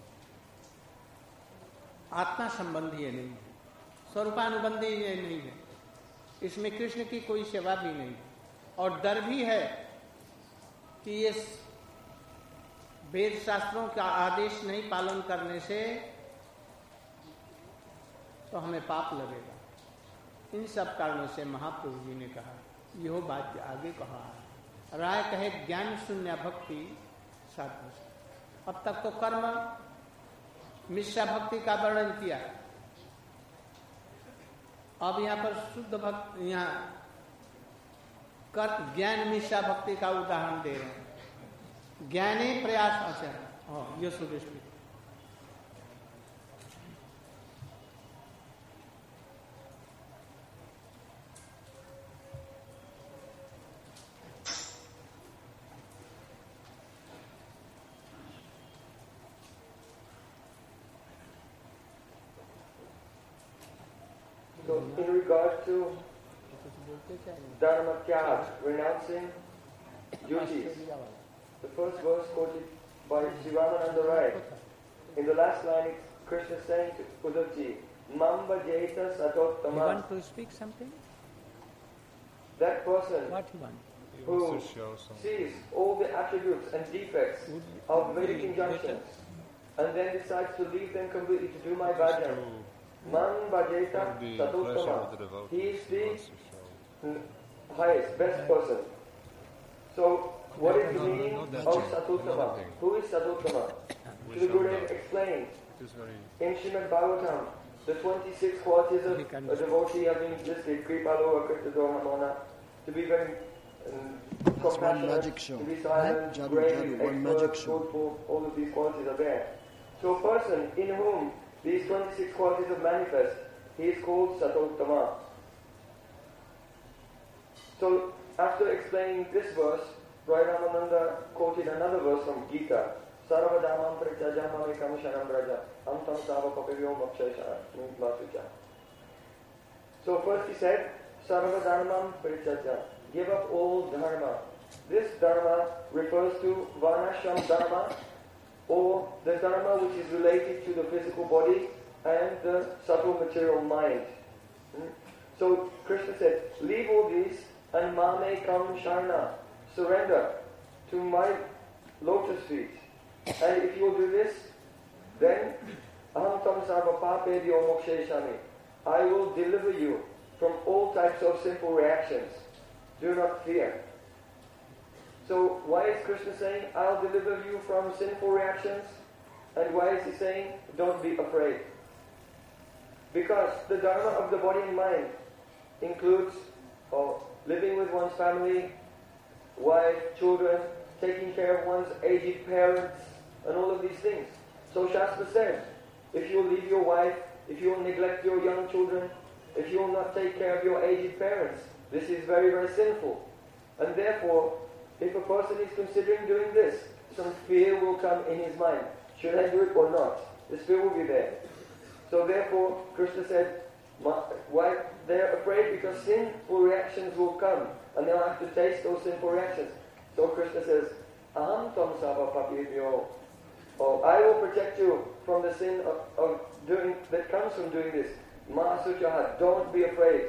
आत्मा संबंधी ये नहीं है, स्वरूपानुबंधी ये नहीं है, इसमें कृष्ण की कोई सेवा भी नहीं है। और डर भी है कि ये वेद शास्त्रों का आदेश नहीं पालन करने से तो हमें पाप लगेगा। इन सब कारणों से महाप्रभु जी ने कहा, यह बात आगे कहा है। राय कहे ज्ञान शून्य भक्ति साधु। अब तक तो कर्म मिश्रा भक्ति का वर्णन किया, अब यहाँ पर शुद्ध भक्ति, यहाँ ज्ञान मिश्रा भक्ति का उदाहरण दे रहे हैं। ज्ञाने प्रयास आचरण, ये सुदृष्टि। So, in regard to dharma tyag, renouncing duties, the first verse quoted by Shivananda Rai, in the last line, it's Krishna saying to Uddhavji, Mamba Jeta Satottama. You want to speak something? That person What you want? who sees all the attributes and defects of Vedic injunctions and then decides to leave them completely to do my bhajan, Man Bhajeta The impression of the Satuttama. devotee He is wants to the show. highest, best person. So, what is the No, meaning not that of thing. Satuttama? Another thing. Who is Satuttama? Sri Gurudev explained It is very in Srimad Bhagavatam, the 26 qualities of a devotee have been listed, Kripalu, Akrito, Hamona, to be very compassionate, magic show. to be silent, Jadu, brave, Jadu, one magic expert, show. truthful, all of these qualities are there. So a person in whom these 26 qualities are manifest, he is called Satottama. So after explaining this verse, Rai Ramananda quoted another verse from Gita. Sarvadamam prityajammamekam shanam braja amtam savapapivyo mokshesha. So first he said, Sarvadharmam prityaja, give up all dharma. This dharma refers to Varnashram dharma, or the dharma which is related to the physical body and the subtle material mind. So Krishna said, leave all these and mamekam sharna, surrender to my lotus feet. And if you do this, then aham tam sarva papebhyo moksheshami, I will deliver you from all types of sinful reactions. Do not fear. So why is Krishna saying, I'll deliver you from sinful reactions? And why is he saying, don't be afraid? Because the dharma of the body and mind includes living with one's family, wife, children, taking care of one's aged parents, and all of these things. So Shastra says, if you leave your wife, if you neglect your young children, if you will not take care of your aged parents, this is very, very sinful. And therefore, if a person is considering doing this, some fear will come in his mind. Should I do it or not? This fear will be there. So therefore, Krishna said, why they're afraid? Because sinful reactions will come, and they'll have to taste those sinful reactions. So Krishna says, Aham tam sava papibhyo. Oh, I will protect you from the sin of doing that comes from doing this. Ma suchaha, don't be afraid.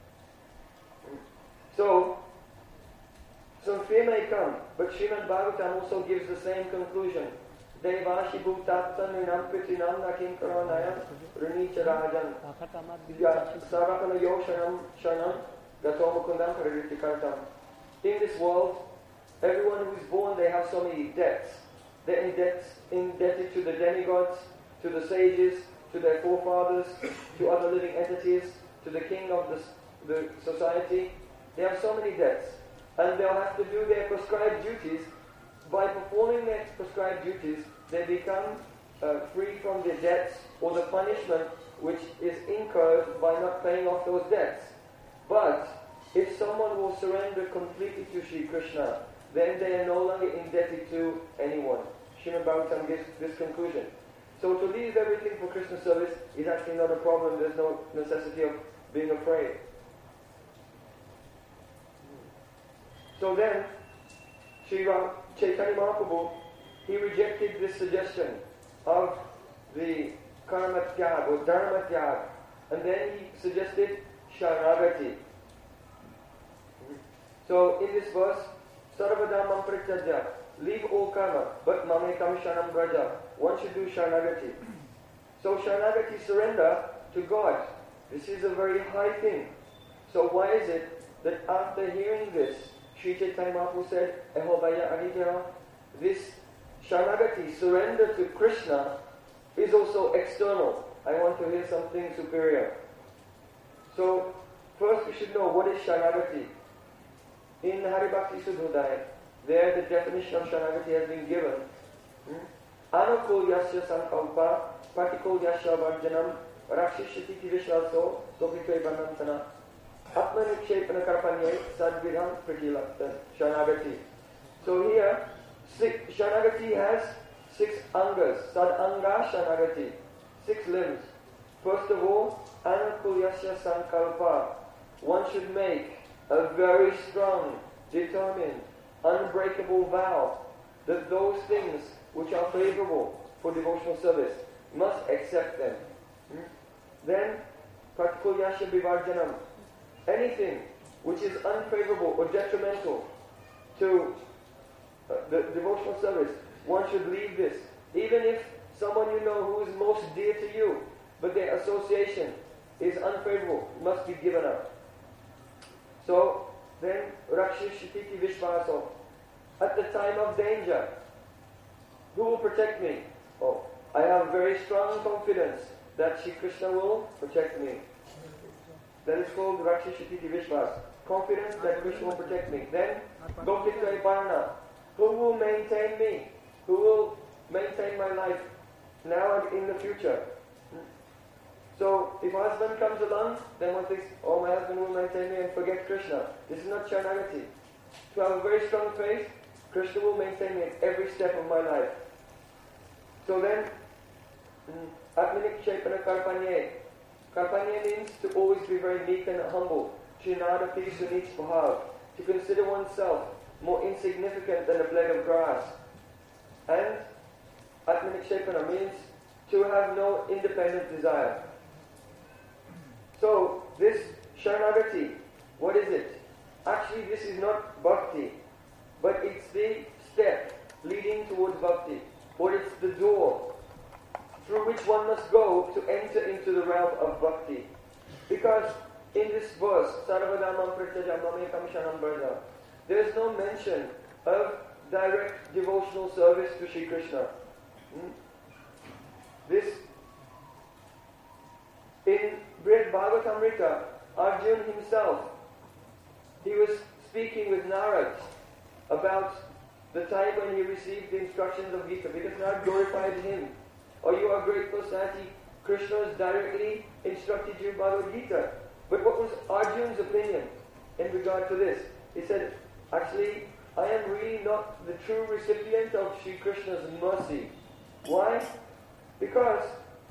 So, some fear may come, but Srimad Bhagavatam also gives the same conclusion. Devashi bhutapta nrinam kritinam nakim karanayam runicha rajan sarakana yoshanam shanam gatomukundam pariritikaratam. In this world, everyone who is born, they have so many debts. They're indebted to the demigods, to the sages, to their forefathers, to other living entities, to the king of the society. They have so many debts. And they'll have to do their prescribed duties. By performing their prescribed duties, they become free from the debts or the punishment which is incurred by not paying off those debts. But if someone will surrender completely to Sri Krishna, then they are no longer indebted to anyone. Srimad Bhagavatam gives this conclusion. So to leave everything for Krishna's service is actually not a problem. There's no necessity of being afraid. So then, Sri Chaitanya Mahaprabhu, he rejected this suggestion of the karma tyag or dharma tyag, and then he suggested sharanagati. So in this verse, sarvadhamam prityaja, leave all karma, but mamekam sharanam braja. One should do sharanagati. So sharanagati, surrender to God. This is a very high thing. So why is it that after hearing this, Sri Chaitanya Mahaprabhu said, Ehovaya Aditya, this sharanagati, surrender to Krishna, is also external. I want to hear something superior. So, first we should know what is sharanagati. In Hari Bhakti Sudhodaya, there the definition of sharanagati has been given. Anukulyasya sankalpa, patikulyasya varjanam, rakshishiti vishwaso, topikve banantana. Atmanukshepana karpanye sadvidham pratilaktan. Sharanagati. So here, sharanagati has 6 angas. Sadanga sharanagati. 6 limbs. First of all, anukulyasya sankalpa. One should make a very strong, determined, unbreakable vow that those things which are favorable for devotional service must accept them. Then, patikulyasya vivarjanam. Anything which is unfavorable or detrimental to the devotional service, one should leave this. Even if someone you know who is most dear to you but their association is unfavorable, must be given up. So then, Rakshashiti Vishvaso, at the time of danger, who will protect me? Oh, I have very strong confidence that Shri Krishna will protect me. That is called Rakshashiti Vishvas. Confidence that Krishna will protect me. Then, Gokitva Varna, who will maintain me? Who will maintain my life now and in the future? So, if my husband comes along, then one thinks, oh, my husband will maintain me and forget Krishna. This is not Sharanagati. To have a very strong faith, Krishna will maintain me at every step of my life. So then, Atmanik Shepana Karpanye. Karpanye means to always be very meek and humble. Shinadati Sunich Bhav. To consider oneself more insignificant than a blade of grass. And Atmanik Shepana means to have no independent desire. So, this Sharanagati, what is it? Actually, this is not bhakti, but it's the step leading towards bhakti, or it's the door through which one must go to enter into the realm of bhakti. Because in this verse, Sarvadamam Pratyajam Mamekam Shanam Braja, there is no mention of direct devotional service to Shri Krishna. This, in Brihad Bhagavatamrita, Arjuna himself, he was speaking with Narad about the time when he received the instructions of Gita, because Narad glorified him. Oh, you are great personality. Krishna has directly instructed you Bhagavad Gita. But what was Arjuna's opinion in regard to this? He said, actually, I am really not the true recipient of Sri Krishna's mercy. Why? Because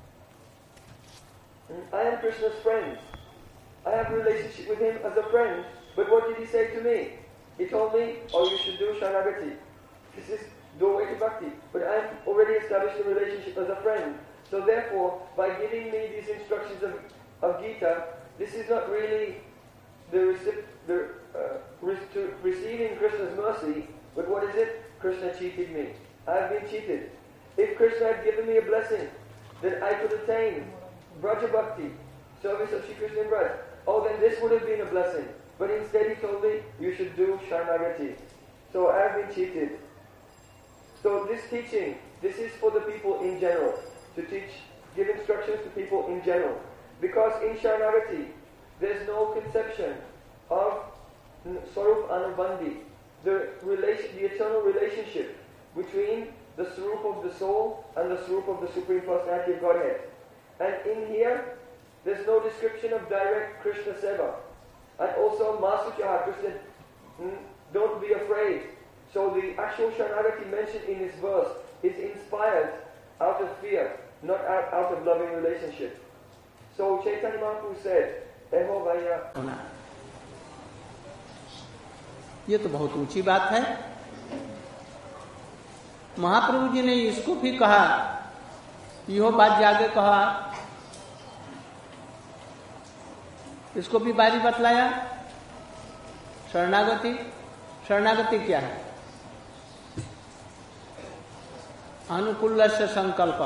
I am Krishna's friend. I have a relationship with him as a friend. But what did he say to me? He told me, oh, you should do Sharanagati. This is doorway to bhakti. But I have already established a relationship as a friend. So therefore, by giving me these instructions of Gita, this is not really receiving Krishna's mercy, but what is it? Krishna cheated me. I have been cheated. If Krishna had given me a blessing that I could attain Braja Bhakti, service of Shri Krishna in Braj, oh, then this would have been a blessing. But instead he told me, you should do Sharanagati. So I have been cheated. So this teaching, this is for the people in general. To give instructions to people in general. Because in Sharanagati, there's no conception of Swarup Anubandhi, the eternal relationship between the Swarup of the soul and the Swarup of the Supreme Personality of Godhead. And in here, there's no description of direct Krishna Seva. And also, Masuchaha, Krishna, don't be afraid. So the actual Sharanagati mentioned in this verse is inspired out of fear, not out of loving relationship. So Chaitanya Mahaprabhu said, Eho Vaya. ये तो बहुत ऊंची बात है। महाप्रभु जी ने इसको भी कहा, यो बात जागे कहा, इसको भी बारी बतलाया। शरणागति, शरणागति क्या है? अनुकूलस्य संकल्प,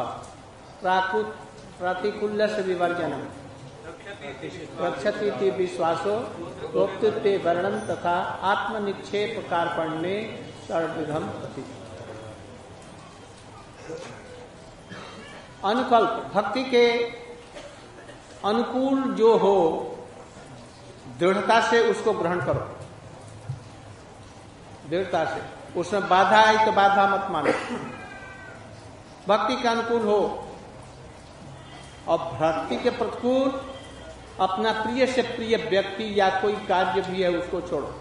प्रतिकूलस्य विवर्जनम, रक्षतीति विश्वासो, प्रोक्तते वर्णन तथा आत्मनिक्षेप कार्पण्ये सर्वविधम प्रति। अनुकल्प, भक्ति के अनुकूल जो हो, दृढ़ता से उसको ग्रहण करो। दृढ़ता से, उसमें बाधा आई तो बाधा मत मानो। भक्ति के अनुकूल हो, और भक्ति के प्रतिकूल अपना प्रिय से प्रिय व्यक्ति या कोई कार्य भी है उसको छोड़ो।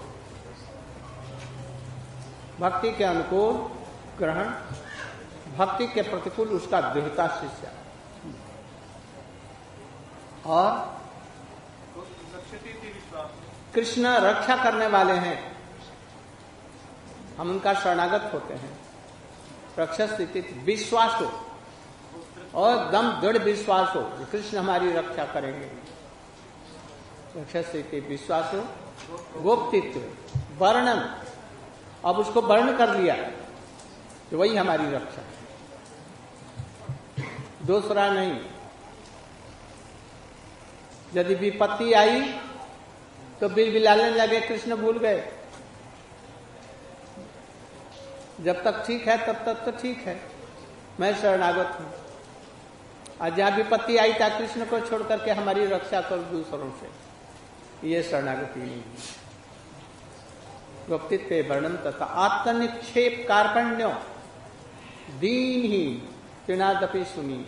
भक्ति के अनुकूल ग्रहण, भक्ति के प्रतिकूल उसका दृढ़ता से त्याग। और कृष्ण रक्षा करने वाले हैं, हम उनका शरणागत होते हैं। रक्षा स्थिति विश्वास हो और एकदम दृढ़ विश्वास हो कि कृष्ण हमारी रक्षा करेंगे। रक्षा स्थिति विश्वास हो, गोप्तित्व, वर्णन, अब उसको वर्ण कर लिया कि वही हमारी रक्षा, दूसरा नहीं। यदि विपत्ति आई तो बिलबिलाने लगे, कृष्ण भूल गए। जब तक ठीक है तब तक तो ठीक है, मैं शरणागत हूं। और जहां विपत्ति आई था कृष्ण को छोड़ करके हमारी रक्षा कर दूसरों से, ये शरणागति नहीं है। व्यक्तित्व वर्णन तथा आत्मनिक्षेप कार्पण्यो दीन ही तृणादपि सुनी।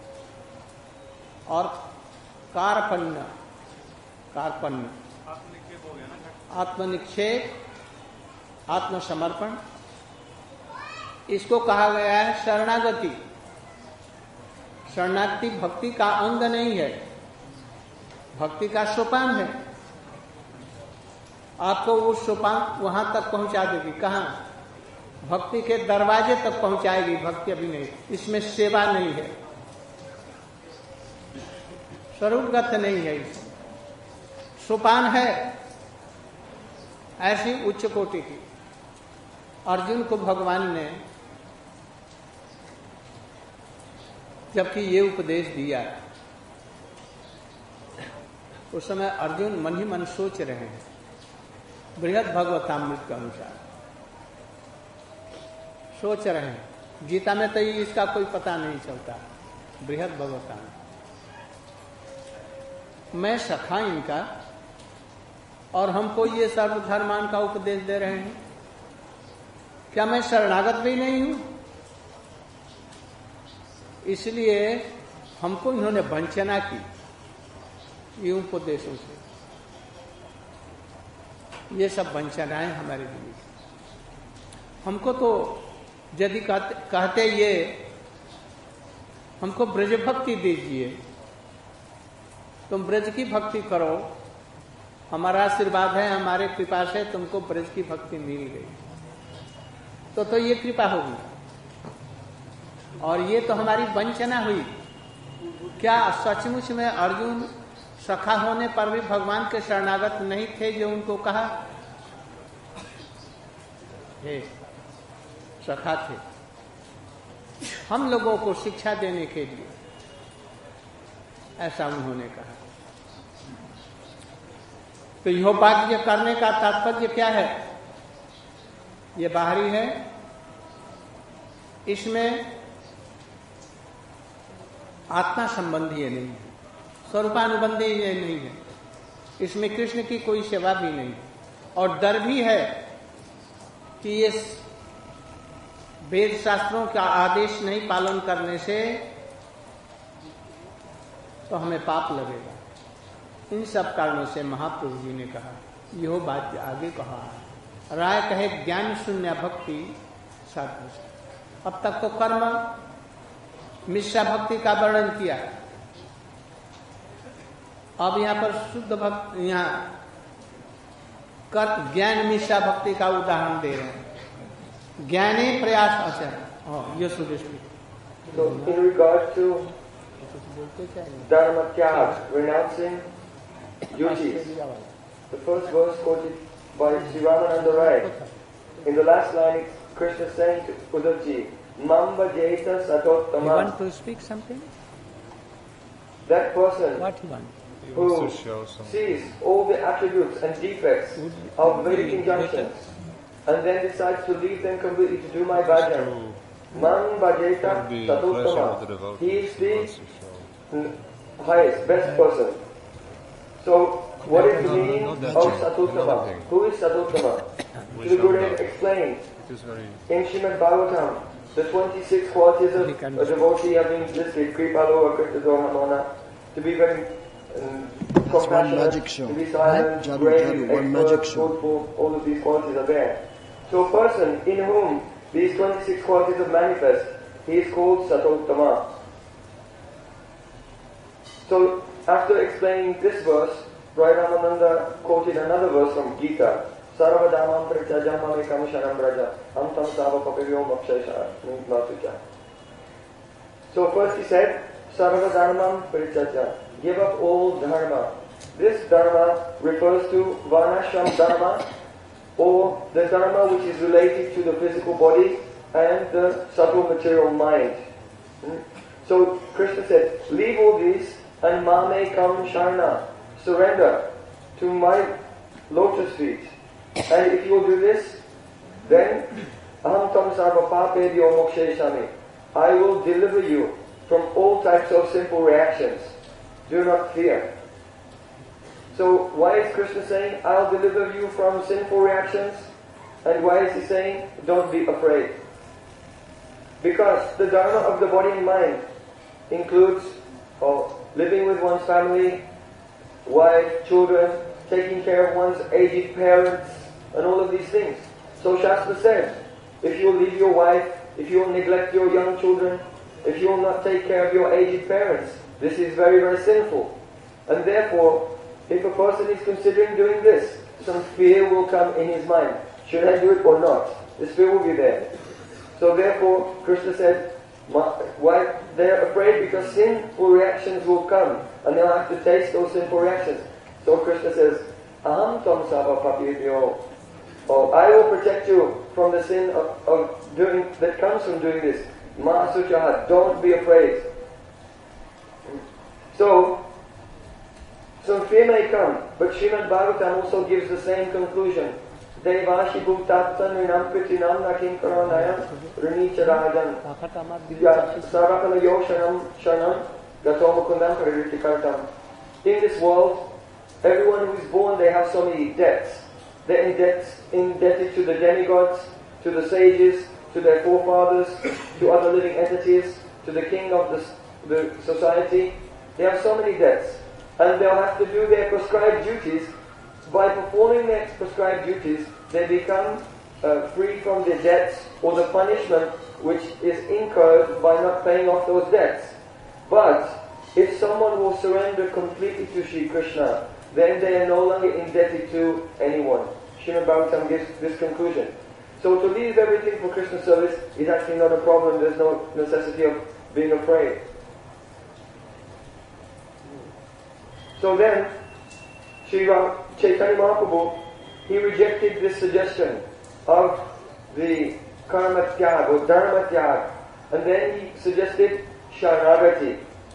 और कार्पण्य, आत्मनिक्षेप, आत्मसमर्पण, इसको कहा गया है शरणागति। शरणागति भक्ति का अंग नहीं है, भक्ति का सोपान है। आपको वो सोपान वहां तक पहुंचा देगी। कहां? भक्ति के दरवाजे तक पहुंचाएगी। भक्ति अभी नहीं, इसमें सेवा नहीं है, स्वरूपगत नहीं है, इसमें सोपान है ऐसी उच्च कोटि की। अर्जुन को भगवान ने जबकि ये उपदेश दिया, उस समय अर्जुन मन ही मन सोच रहे हैं बृहद भगवतामृत के अनुसार सोच रहे हैं। गीता में तो इसका कोई पता नहीं चलता। बृहद भगवतामृत, मैं सखा इनका और हमको ये सर्वधर्मान का उपदेश दे रहे हैं, क्या मैं शरणागत भी नहीं हूं? इसलिए हमको इन्होंने वंचना की ये उपदेशों से। ये सब वंचनाएं हमारे लिए। हमको तो यदि कहते ये हमको ब्रज भक्ति दीजिए, तुम ब्रज की भक्ति करो, हमारा आशीर्वाद है, हमारे कृपा से तुमको ब्रज की भक्ति मिल गई, तो ये कृपा होगी। और ये तो हमारी वंचना हुई। क्या सचमुच में अर्जुन सखा होने पर भी भगवान के शरणागत नहीं थे जो उनको कहा? हे सखा थे, हम लोगों को शिक्षा देने के लिए, ऐसा उन्होंने कहा। तो यह वाक्य करने का तात्पर्य क्या है? ये बाहरी है, इसमें आत्मा संबंधी नहीं है, स्वरूपानुबंधी ये नहीं है, इसमें कृष्ण की कोई सेवा भी नहीं। और डर भी है कि ये वेद शास्त्रों का आदेश नहीं पालन करने से तो हमें पाप लगेगा। इन सब कारणों से महाप्रभु जी ने कहा, यह बात आगे कहा है। राय कहे ज्ञान शून्य भक्ति साधु। अब तक तो कर्म मिश्रा भक्ति का वर्णन किया, अब यहाँ पर शुद्ध भक्ति, यहाँ ज्ञान मिश्रा भक्ति का उदाहरण दे रहे हैं। ज्ञाने प्रयास आचरण, ये Sudesh. So in regard to dharma tyag, renouncing duties, the first verse quoted by Sri Ramananda Rai, in the last line Krishna saying to Uddhavji, Mam bhajeta satottama. You want to speak something? That person What you want? who sees all the attributes and defects of Vedic injunctions and then decides to leave them completely to do my bhajan. Man bhajeta satottama. He is the highest, best person. So, what is the meaning of satottama? Who is satottama? Sri Gurudev explained in Srimad Bhagavatam, the 26 qualities of a devotee have been listed: Kripalu, Akrita, Mona, to be very compassionate, to be silent, brave, expert, truthful. All of these qualities are there. So a person in whom these 26 qualities are manifest, he is called Satottama. So after explaining this verse, Rai Ramananda quoted another verse from Gita. Sarvadamam prityajammam ekam sharam braja am tam sava papivyom akshayasha matuja. So first he said, Sarvadharmam prityaja, give up all dharma. This dharma refers to varnashram dharma, or the dharma which is related to the physical body and the subtle material mind. So Krishna said, leave all these and mamekam sharana. surrender to my lotus feet. And if you will do this, then aham tam sarva papebhyo mokshayami. I will deliver you from all types of sinful reactions. Do not fear. So why is Krishna saying, I'll deliver you from sinful reactions? And why is he saying, don't be afraid? Because the dharma of the body and mind includes living with one's family, wife, children, taking care of one's aged parents, and all of these things. So Shastra says, if you will leave your wife, if you will neglect your young children, if you will not take care of your aged parents, this is very, very sinful. And therefore, if a person is considering doing this, some fear will come in his mind. Should I do it or not? This fear will be there. So therefore, Krishna said, why they're afraid? Because sinful reactions will come, and they'll have to taste those sinful reactions. So Krishna says, aham tam sarva papebhyo. I will protect you from the sin of doing that comes from doing this. Ma suchaha, don't be afraid. So, some fear may come, but Srimad Bhagavatam also gives the same conclusion. Devashi bhutatan rinam kritinam nakim karanayam rinicharajan sarakala yoshanam shanam gatomukundam pariritikaratam. In this world, everyone who is born, they have so many debts. They're indebted to the demigods, to the sages, to their forefathers, to other living entities, to the king of the society. They have so many debts. And they'll have to do their prescribed duties. By performing their prescribed duties, they become free from the debts or the punishment which is incurred by not paying off those debts. But if someone will surrender completely to Sri Krishna, then they are no longer indebted to anyone. Srimad Bhagavatam gives this conclusion. So to leave everything for Krishna service is actually not a problem. There's no necessity of being afraid. So then, Sri Chaitanya Mahaprabhu, he rejected this suggestion of the karma tyag or dharma tyag, and then he suggested sharanagati.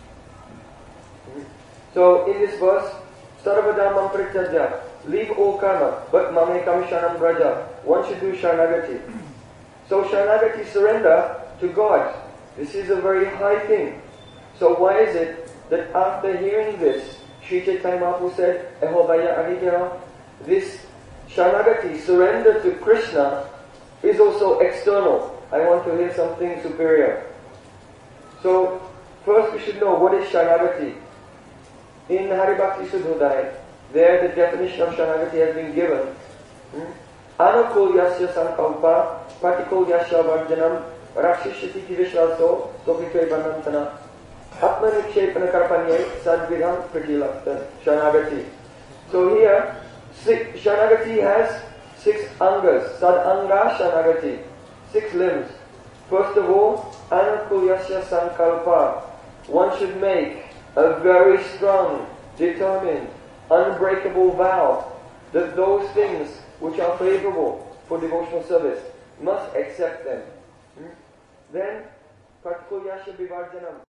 So in this verse, sarvadhamam prityaja, leave all karma, but mamekam sharanam braja. One should do sharanagati. So sharanagati, surrender to God. This is a very high thing. So why is it that after hearing this, Sri Chaitanya Mahaprabhu said, Ehovaya Ahidya, this sharanagati, surrender to Krishna, is also external. I want to hear something superior. So, first we should know what is sharanagati. In Haribhakti Sudhodaya, there the definition of sharanagati has been given. Anukulyasya sankalpa, patikulyasya varjanam, rakshishati vishwaso, topitve banantana. Atmanukshepana karpanye sadvidham pratilakta sharanagati. So here, sharanagati has 6 angas, sadanga sharanagati, 6 limbs. First of all, anukulyasya sankalpa. One should make a very strong, determined, unbreakable vow that those things which are favorable for devotional service must accept them. Then, patikulyasya vivarjanam.